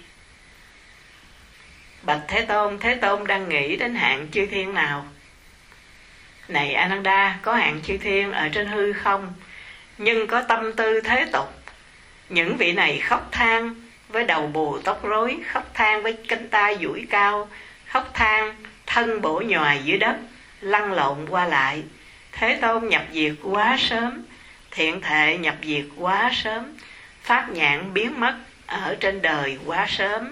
Bạch Thế Tôn đang nghĩ đến hạng chư thiên nào? Này Ananda, có hạng chư thiên ở trên hư không, nhưng có tâm tư thế tục. Những vị này khóc than với đầu bù tóc rối, khóc than với cánh tay duỗi cao, khóc than thân bổ nhòi dưới đất, lăn lộn qua lại. Thế Tôn nhập diệt quá sớm, thiện thệ nhập diệt quá sớm, pháp nhãn biến mất ở trên đời quá sớm.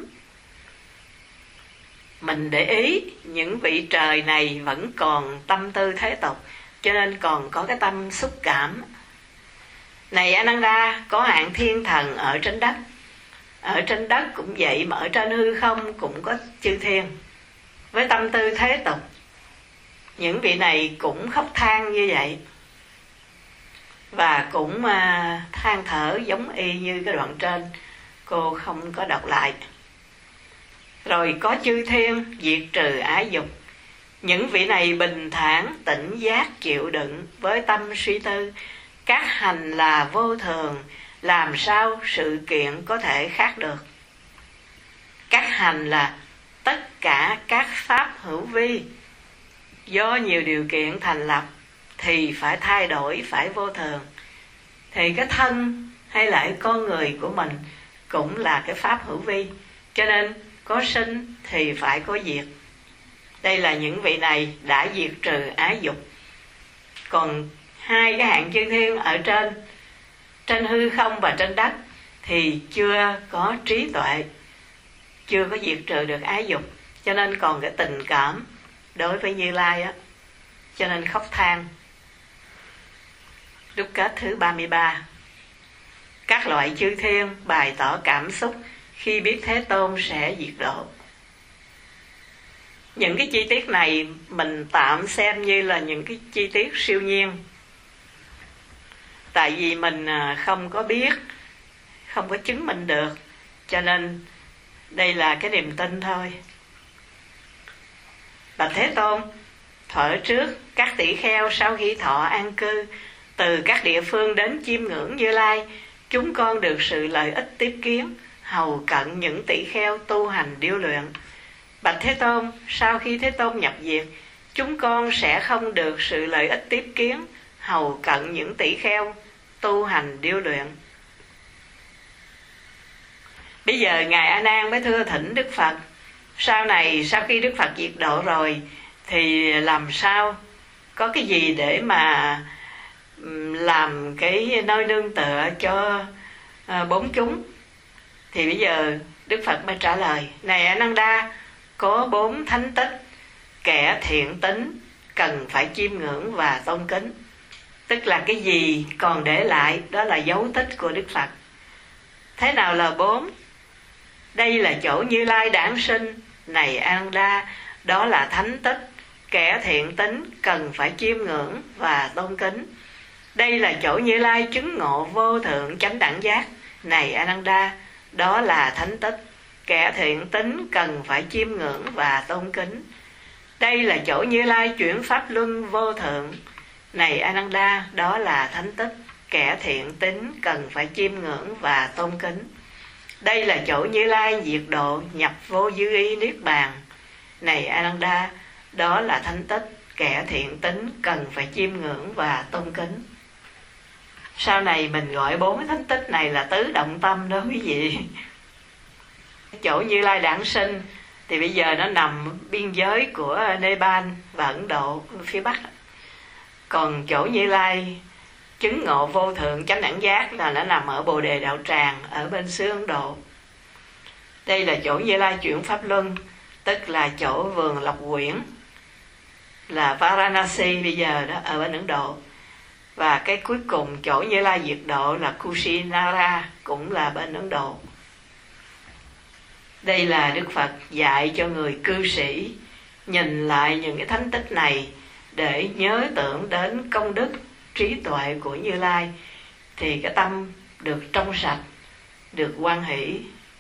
Mình để ý những vị trời này vẫn còn tâm tư thế tục, cho nên còn có cái tâm xúc cảm. Này Ananda, có hạng thiên thần ở trên đất. Ở trên đất cũng vậy, mà ở trên hư không cũng có chư thiên với tâm tư thế tục. Những vị này cũng khóc than như vậy, và cũng than thở giống y như cái đoạn trên, cô không có đọc lại. Rồi có chư thiên diệt trừ ái dục. Những vị này bình thản tỉnh giác chịu đựng với tâm suy tư. Các hành là vô thường, làm sao sự kiện có thể khác được? Các hành là tất cả các pháp hữu vi, do nhiều điều kiện thành lập thì phải thay đổi, phải vô thường. Thì cái thân hay là cái con người của mình cũng là cái pháp hữu vi, cho nên có sinh thì phải có diệt. Đây là những vị này đã diệt trừ ái dục. Còn hai cái hạng chư thiên ở trên hư không và trên đất thì chưa có trí tuệ, chưa có diệt trừ được ái dục, cho nên còn cái tình cảm đối với Như Lai á, cho nên khóc than. Đúc kết thứ 33. Các loại chư thiên bày tỏ cảm xúc khi biết Thế Tôn sẽ diệt độ. Những cái chi tiết này mình tạm xem như là những cái chi tiết siêu nhiên, tại vì mình không có biết, không có chứng minh được, cho nên đây là cái niềm tin thôi. Bạch Thế Tôn, thuở trước các tỷ kheo sau khi thọ an cư từ các địa phương đến chiêm ngưỡng Như Lai, chúng con được sự lợi ích tiếp kiến, hầu cận những tỷ kheo tu hành điêu luyện. Bạch Thế Tôn, sau khi Thế Tôn nhập diệt, chúng con sẽ không được sự lợi ích tiếp kiến, hầu cận những tỷ kheo tu hành điêu luyện. Bây giờ Ngài A Nan mới thưa thỉnh Đức Phật, sau này sau khi Đức Phật diệt độ rồi thì làm sao, có cái gì để mà làm cái nơi nương tựa cho bốn chúng? Thì bây giờ Đức Phật mới trả lời, này Ananda, có 4 thánh tích, kẻ thiện tính cần phải chiêm ngưỡng và tôn kính. Tức là cái gì còn để lại đó là dấu tích của Đức Phật. Thế nào là 4? Đây là chỗ Như Lai đản sinh. Này Ananda, đó là thánh tích, kẻ thiện tính cần phải chiêm ngưỡng và tôn kính. Đây là chỗ Như Lai chứng ngộ vô thượng chánh đẳng giác. Này Ananda, đó là thánh tích, kẻ thiện tính cần phải chiêm ngưỡng và tôn kính. Đây là chỗ Như Lai chuyển pháp luân vô thượng. Này Ananda, đó là thánh tích, kẻ thiện tính cần phải chiêm ngưỡng và tôn kính. Đây là chỗ Như Lai diệt độ nhập vô dư y niết bàn. Này Ananda, đó là thánh tích, kẻ thiện tính cần phải chiêm ngưỡng và tôn kính. Sau này mình gọi 4 thánh tích này là tứ động tâm đó quý vị. Chỗ Như Lai đản sinh thì bây giờ nó nằm biên giới của Nepal và Ấn Độ phía Bắc. Còn chỗ Như Lai chứng ngộ vô thượng chánh đẳng giác là nó nằm ở Bồ Đề Đạo Tràng ở bên xứ Ấn Độ. Đây là chỗ Như Lai chuyển pháp luân, tức là chỗ vườn Lộc Quyển, là Varanasi bây giờ đó ở bên Ấn Độ. Và cái cuối cùng chỗ Như Lai diệt độ là Kusinara, cũng là bên Ấn Độ. Đây là Đức Phật dạy cho người cư sĩ nhìn lại những cái thánh tích này để nhớ tưởng đến công đức trí tuệ của Như Lai, thì cái tâm được trong sạch, được hoan hỷ.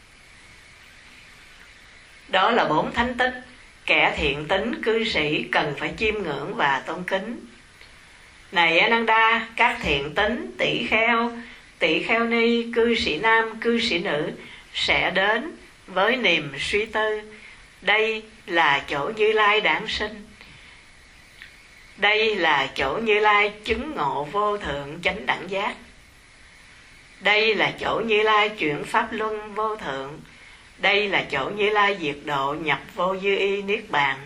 Đó là 4 thánh tích kẻ thiện tính cư sĩ cần phải chiêm ngưỡng và tôn kính. Này Ananda, các thiện tính tỷ kheo ni, cư sĩ nam, cư sĩ nữ sẽ đến với niềm suy tư: đây là chỗ Như Lai đản sinh, đây là chỗ Như Lai chứng ngộ vô thượng chánh đẳng giác, đây là chỗ Như Lai chuyển pháp luân vô thượng, đây là chỗ Như Lai diệt độ nhập vô dư y niết bàn.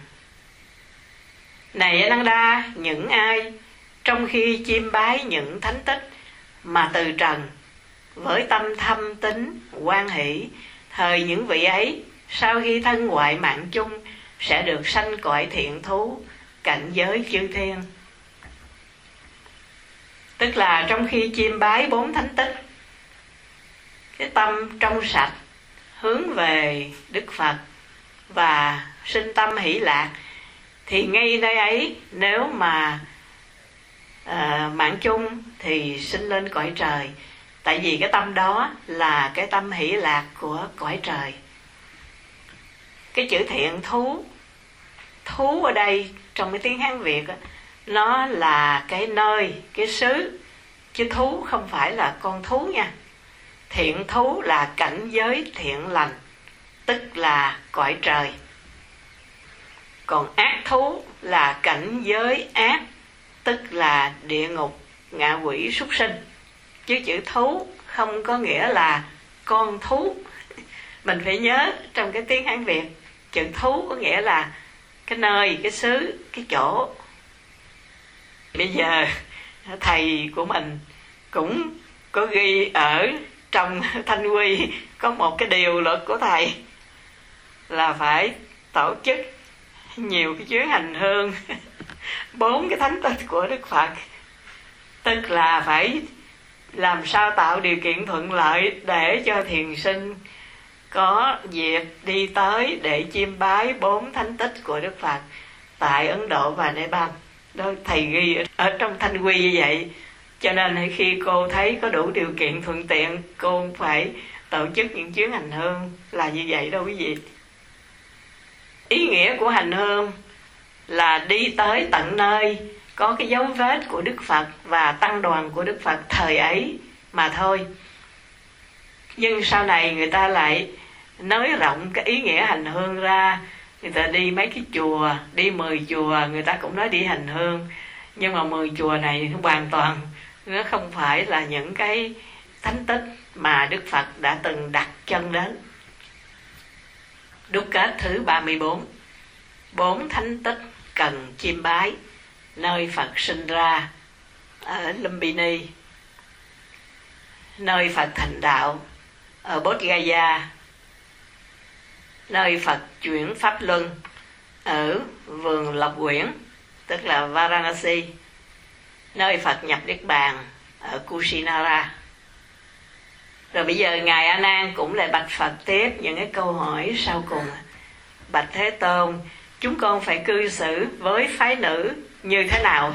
Này Ananda, những ai trong khi chiêm bái những thánh tích mà từ trần với tâm thâm tín hoan hỷ, thời những vị ấy sau khi thân ngoại mạng chung sẽ được sanh cõi thiện thú, cảnh giới chư thiên. Tức là trong khi chiêm bái 4 thánh tích, cái tâm trong sạch hướng về Đức Phật và sinh tâm hỷ lạc, thì ngay nơi ấy nếu mà mạng chung thì sinh lên cõi trời. Tại vì cái tâm đó là cái tâm hỷ lạc của cõi trời. Cái chữ thiện thú, thú ở đây trong cái tiếng Hán Việt đó, nó là cái nơi, cái xứ, chứ thú không phải là con thú nha. Thiện thú là cảnh giới thiện lành, tức là cõi trời. Còn ác thú là cảnh giới ác, tức là địa ngục, ngạ quỷ, súc sinh. Chứ chữ thú không có nghĩa là con thú. Mình phải nhớ trong cái tiếng Hán Việt, chữ thú có nghĩa là cái nơi, cái xứ, cái chỗ. Bây giờ thầy của mình cũng có ghi ở trong Thanh Quy, có một cái điều luật của thầy là phải tổ chức nhiều cái chuyến hành hương 4 cái thánh tích của Đức Phật. Tức là phải làm sao tạo điều kiện thuận lợi để cho thiền sinh có dịp đi tới để chiêm bái 4 thánh tích của Đức Phật tại Ấn Độ và Nepal. Đó thầy ghi ở trong Thanh Quy như vậy. Cho nên khi cô thấy có đủ điều kiện thuận tiện, cô phải tổ chức những chuyến hành hương là như vậy đâu quý vị. Ý nghĩa của hành hương là đi tới tận nơi có cái dấu vết của Đức Phật và tăng đoàn của Đức Phật thời ấy mà thôi. Nhưng sau này người ta lại nới rộng cái ý nghĩa hành hương ra. Người ta đi mấy cái chùa, đi 10 chùa, người ta cũng nói đi hành hương. Nhưng mà 10 chùa này hoàn toàn nó không phải là những cái thánh tích mà Đức Phật đã từng đặt chân đến. Đúc kết thứ 34. 4 thánh tích cần chiêm bái nơi Phật sinh ra ở Lumbini, nơi Phật thành đạo ở Bodh Gaya, nơi Phật chuyển pháp luân ở vườn Lộc Quyển, tức là Varanasi, nơi Phật nhập Niết Bàn ở Kusinara. Rồi bây giờ Ngài A Nan cũng lại bạch Phật tiếp những cái câu hỏi sau cùng. Bạch Thế Tôn, chúng con phải cư xử với phái nữ như thế nào?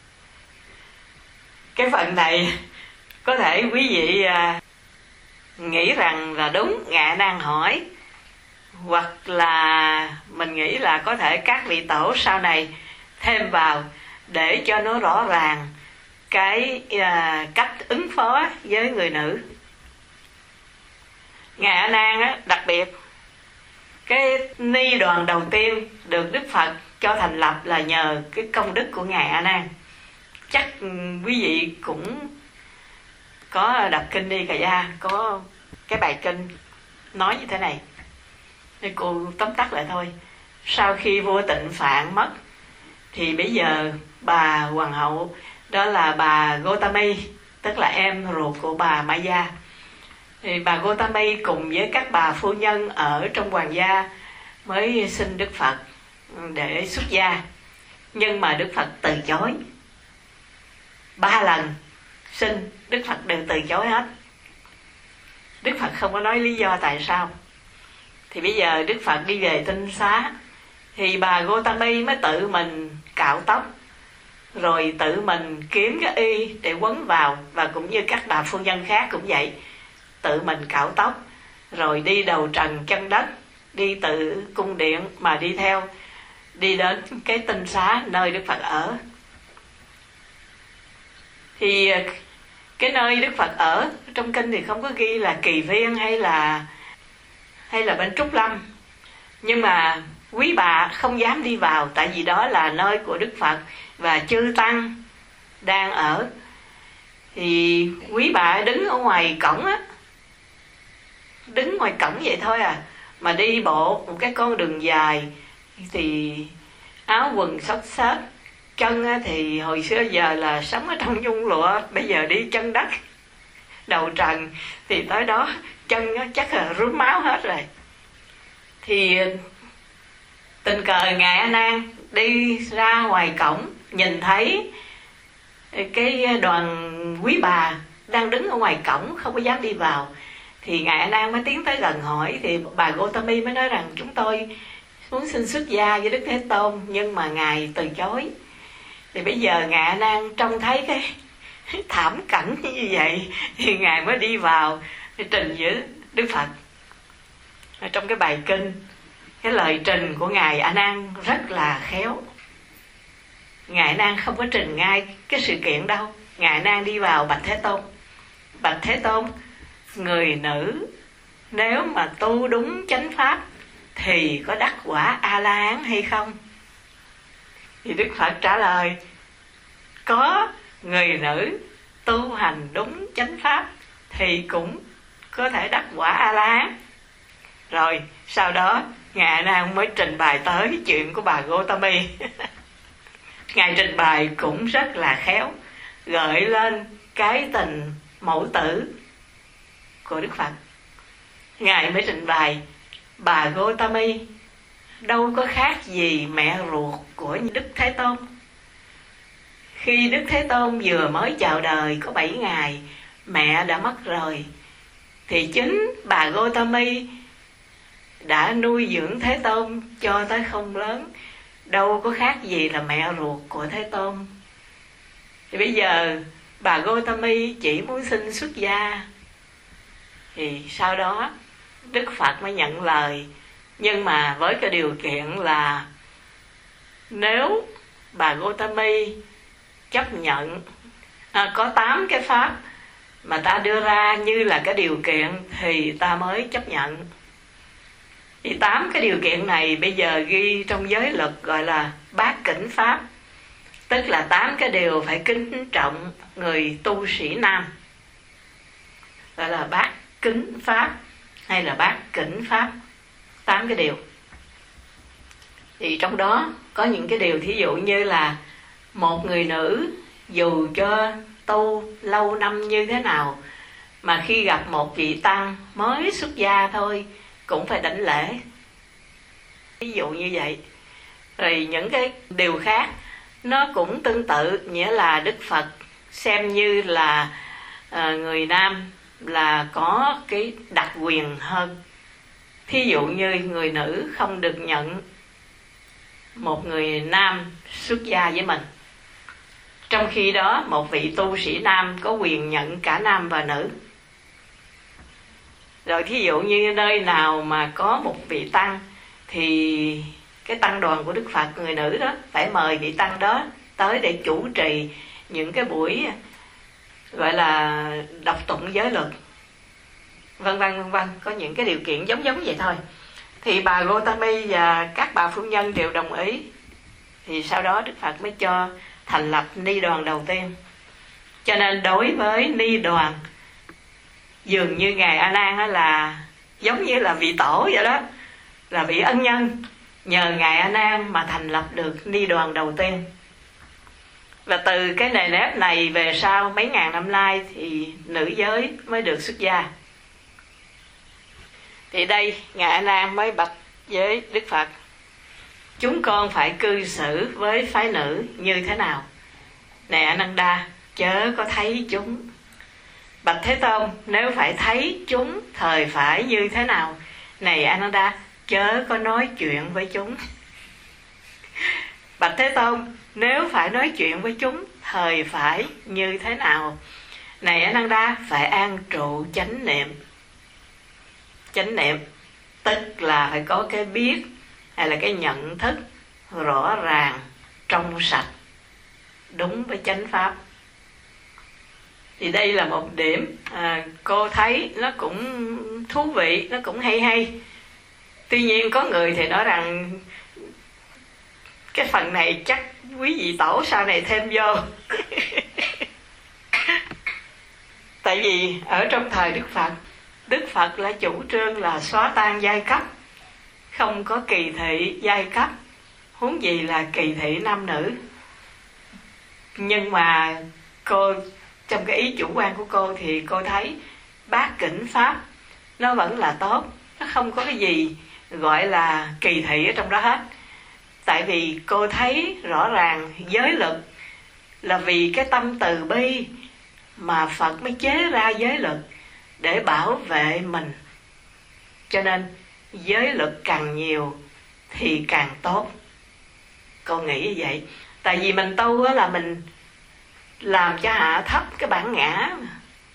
Cái phần này có thể quý vị nghĩ rằng là đúng, Ngài A Nan hỏi, hoặc là mình nghĩ là có thể các vị tổ sau này thêm vào để cho nó rõ ràng cái cách ứng phó với người nữ. Ngài A Nan á, đặc biệt cái ni đoàn đầu tiên được Đức Phật cho thành lập là nhờ cái công đức của Ngài A Nan. Chắc quý vị cũng có đọc kinh Ni Cà Ya, có cái bài kinh nói như thế này. Thì cô tóm tắt lại thôi. Sau khi vua Tịnh Phạn mất thì bây giờ bà hoàng hậu, đó là bà Gotami, tức là em ruột của bà Maya, thì bà Gotami cùng với các bà phu nhân ở trong hoàng gia mới xin Đức Phật để xuất gia. Nhưng mà Đức Phật từ chối. 3 lần xin, Đức Phật đều từ chối hết. Đức Phật không có nói lý do tại sao. Thì bây giờ Đức Phật đi về Tinh Xá, thì bà Gotami mới tự mình cạo tóc rồi tự mình kiếm cái y để quấn vào, và cũng như các bà phu nhân khác cũng vậy, tự mình cạo tóc, rồi đi đầu trần chân đất, đi từ cung điện mà đi theo, đi đến cái tinh xá nơi Đức Phật ở. Thì cái nơi Đức Phật ở trong kinh thì không có ghi là Kỳ Viên hay là bên Trúc Lâm, nhưng mà quý bà không dám đi vào, tại vì đó là nơi của Đức Phật và chư tăng đang ở. Thì quý bà đứng ở ngoài cổng á, đứng ngoài cổng vậy thôi à, mà đi bộ một cái con đường dài, thì áo quần xốc xếch, chân thì hồi xưa giờ là sống ở trong nhung lụa, bây giờ đi chân đất đầu trần, thì tới đó chân chắc là rúm máu hết rồi. Thì tình cờ ngài A Nan đi ra ngoài cổng, nhìn thấy cái đoàn quý bà đang đứng ở ngoài cổng không có dám đi vào, thì ngài A Nan mới tiến tới gần hỏi. Thì bà Gotami mới nói rằng chúng tôi muốn xin xuất gia với Đức Thế Tôn, nhưng mà ngài từ chối. Thì bây giờ ngài A Nan trông thấy cái thảm cảnh như vậy thì ngài mới đi vào trình với Đức Phật. Trong cái bài kinh, cái lời trình của ngài A Nan rất là khéo. Ngài A Nan không có trình ngay cái sự kiện đâu. Ngài A Nan đi vào bạch Thế Tôn: bạch Thế Tôn, người nữ nếu mà tu đúng chánh pháp thì có đắc quả A La Hán hay không? Thì Đức Phật trả lời: có, người nữ tu hành đúng chánh pháp thì cũng có thể đắc quả A La Hán. Rồi sau đó ngài A Nan mới trình bày tới chuyện của bà Gotami. Ngài trình bày cũng rất là khéo, gợi lên cái tình mẫu tử của Đức Phật. Ngài mới trình bày bà Gotami đâu có khác gì mẹ ruột của Đức Thế Tôn. Khi Đức Thế Tôn vừa mới chào đời có 7 ngày, mẹ đã mất rồi, thì chính bà Gotami đã nuôi dưỡng Thế Tôn cho tới không lớn, đâu có khác gì là mẹ ruột của Thế Tôn. Thì bây giờ bà Gotami chỉ muốn xin xuất gia, thì sau đó Đức Phật mới nhận lời, nhưng mà với cái điều kiện là nếu bà Gotami chấp nhận có 8 cái pháp mà ta đưa ra như là cái điều kiện thì ta mới chấp nhận. Thì 8 cái điều kiện này bây giờ ghi trong giới luật gọi là bát kính pháp, tức là 8 cái điều phải kính trọng người tu sĩ nam, gọi là bát kính pháp hay là bát kính pháp. 8 cái điều. Thì trong đó có những cái điều thí dụ như là một người nữ dù cho tu lâu năm như thế nào, mà khi gặp một vị tăng mới xuất gia thôi cũng phải đảnh lễ, ví dụ như vậy. Rồi những cái điều khác nó cũng tương tự, nghĩa là Đức Phật xem như là người nam là có cái đặc quyền hơn. Thí dụ như người nữ không được nhận một người nam xuất gia với mình, trong khi đó một vị tu sĩ nam có quyền nhận cả nam và nữ. Rồi thí dụ như nơi nào mà có một vị tăng thì cái tăng đoàn của Đức Phật, người nữ đó, phải mời vị tăng đó tới để chủ trì những cái buổi gọi là đọc tụng giới luật, vân vân vân vân. Có những cái điều kiện giống vậy thôi. Thì bà Gotami và các bà phu nhân đều đồng ý. Thì sau đó Đức Phật mới cho thành lập ni đoàn đầu tiên. Cho nên đối với ni đoàn, dường như ngài A Nan là giống như là vị tổ vậy đó, là vị ân nhân, nhờ ngài A Nan mà thành lập được ni đoàn đầu tiên. Và từ cái nề nếp này về sau mấy ngàn năm nay thì nữ giới mới được xuất gia. Thì đây ngài A Nan mới bạch với Đức Phật: chúng con phải cư xử với phái nữ như thế nào? Này Ananda, chớ có thấy chúng. Bạch Thế Tôn, nếu phải thấy chúng thời phải như thế nào? Này Ananda, chớ có nói chuyện với chúng. Bạch Thế Tôn, nếu phải nói chuyện với chúng, thời phải như thế nào? Này Ananda, phải an trụ chánh niệm. Chánh niệm tức là phải có cái biết hay là cái nhận thức rõ ràng, trong sạch, đúng với chánh pháp. Thì đây là một điểm cô thấy nó cũng thú vị, nó cũng hay hay. Tuy nhiên có người thì nói rằng cái phần này chắc quý vị tổ sau này thêm vô. Tại vì ở trong thời Đức Phật là chủ trương là xóa tan giai cấp, không có kỳ thị giai cấp, huống gì là kỳ thị nam nữ. Nhưng mà cô, trong cái ý chủ quan của cô thì cô thấy bát kỉnh pháp nó vẫn là tốt, nó không có cái gì gọi là kỳ thị ở trong đó hết. Tại vì cô thấy rõ ràng giới luật là vì cái tâm từ bi mà Phật mới chế ra giới luật để bảo vệ mình. Cho nên giới luật càng nhiều thì càng tốt. Cô nghĩ như vậy. Tại vì mình tu là mình làm cho hạ thấp cái bản ngã mà,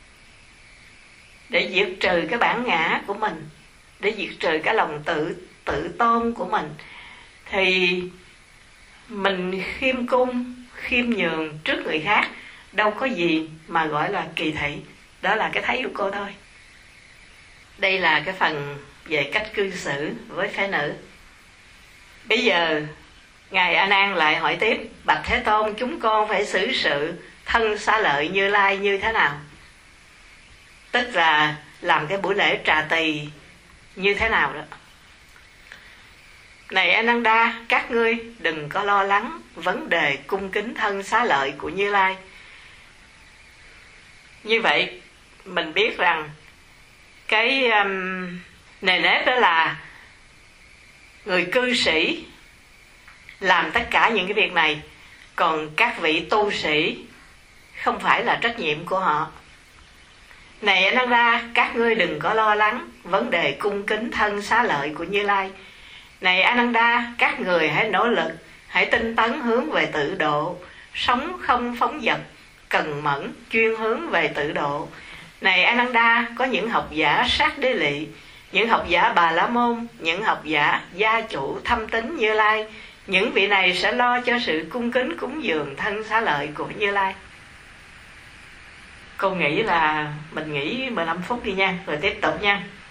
để diệt trừ cái bản ngã của mình, để diệt trừ cái lòng tự tôn của mình. Thì mình khiêm cung, khiêm nhường trước người khác, đâu có gì mà gọi là kỳ thị. Đó là cái thấy của cô thôi. Đây là cái phần về cách cư xử với phái nữ. Bây giờ Ngài A Nan lại hỏi tiếp: Bạch Thế Tôn, chúng con phải xử sự thân xá lợi Như Lai như thế nào? Tức là làm cái buổi lễ trà tỳ như thế nào đó. Này Ananda, các ngươi đừng có lo lắng vấn đề cung kính thân xá lợi của Như Lai. Như vậy mình biết rằng cái nề nếp đó là người cư sĩ làm tất cả những cái việc này, còn các vị tu sĩ không phải là trách nhiệm của họ. Này Ananda, các ngươi đừng có lo lắng vấn đề cung kính thân xá lợi của Như Lai. Này Ananda, các người hãy nỗ lực, hãy tinh tấn hướng về tự độ, sống không phóng dật, cần mẫn, chuyên hướng về tự độ. Này Ananda, có những học giả sát đế lị, những học giả Bà La Môn, những học giả gia chủ thâm tín Như Lai. Những vị này sẽ lo cho sự cung kính cúng dường thân xá lợi của Như Lai. Cô nghĩ là mình nghỉ 15 phút đi nha, rồi tiếp tục nha.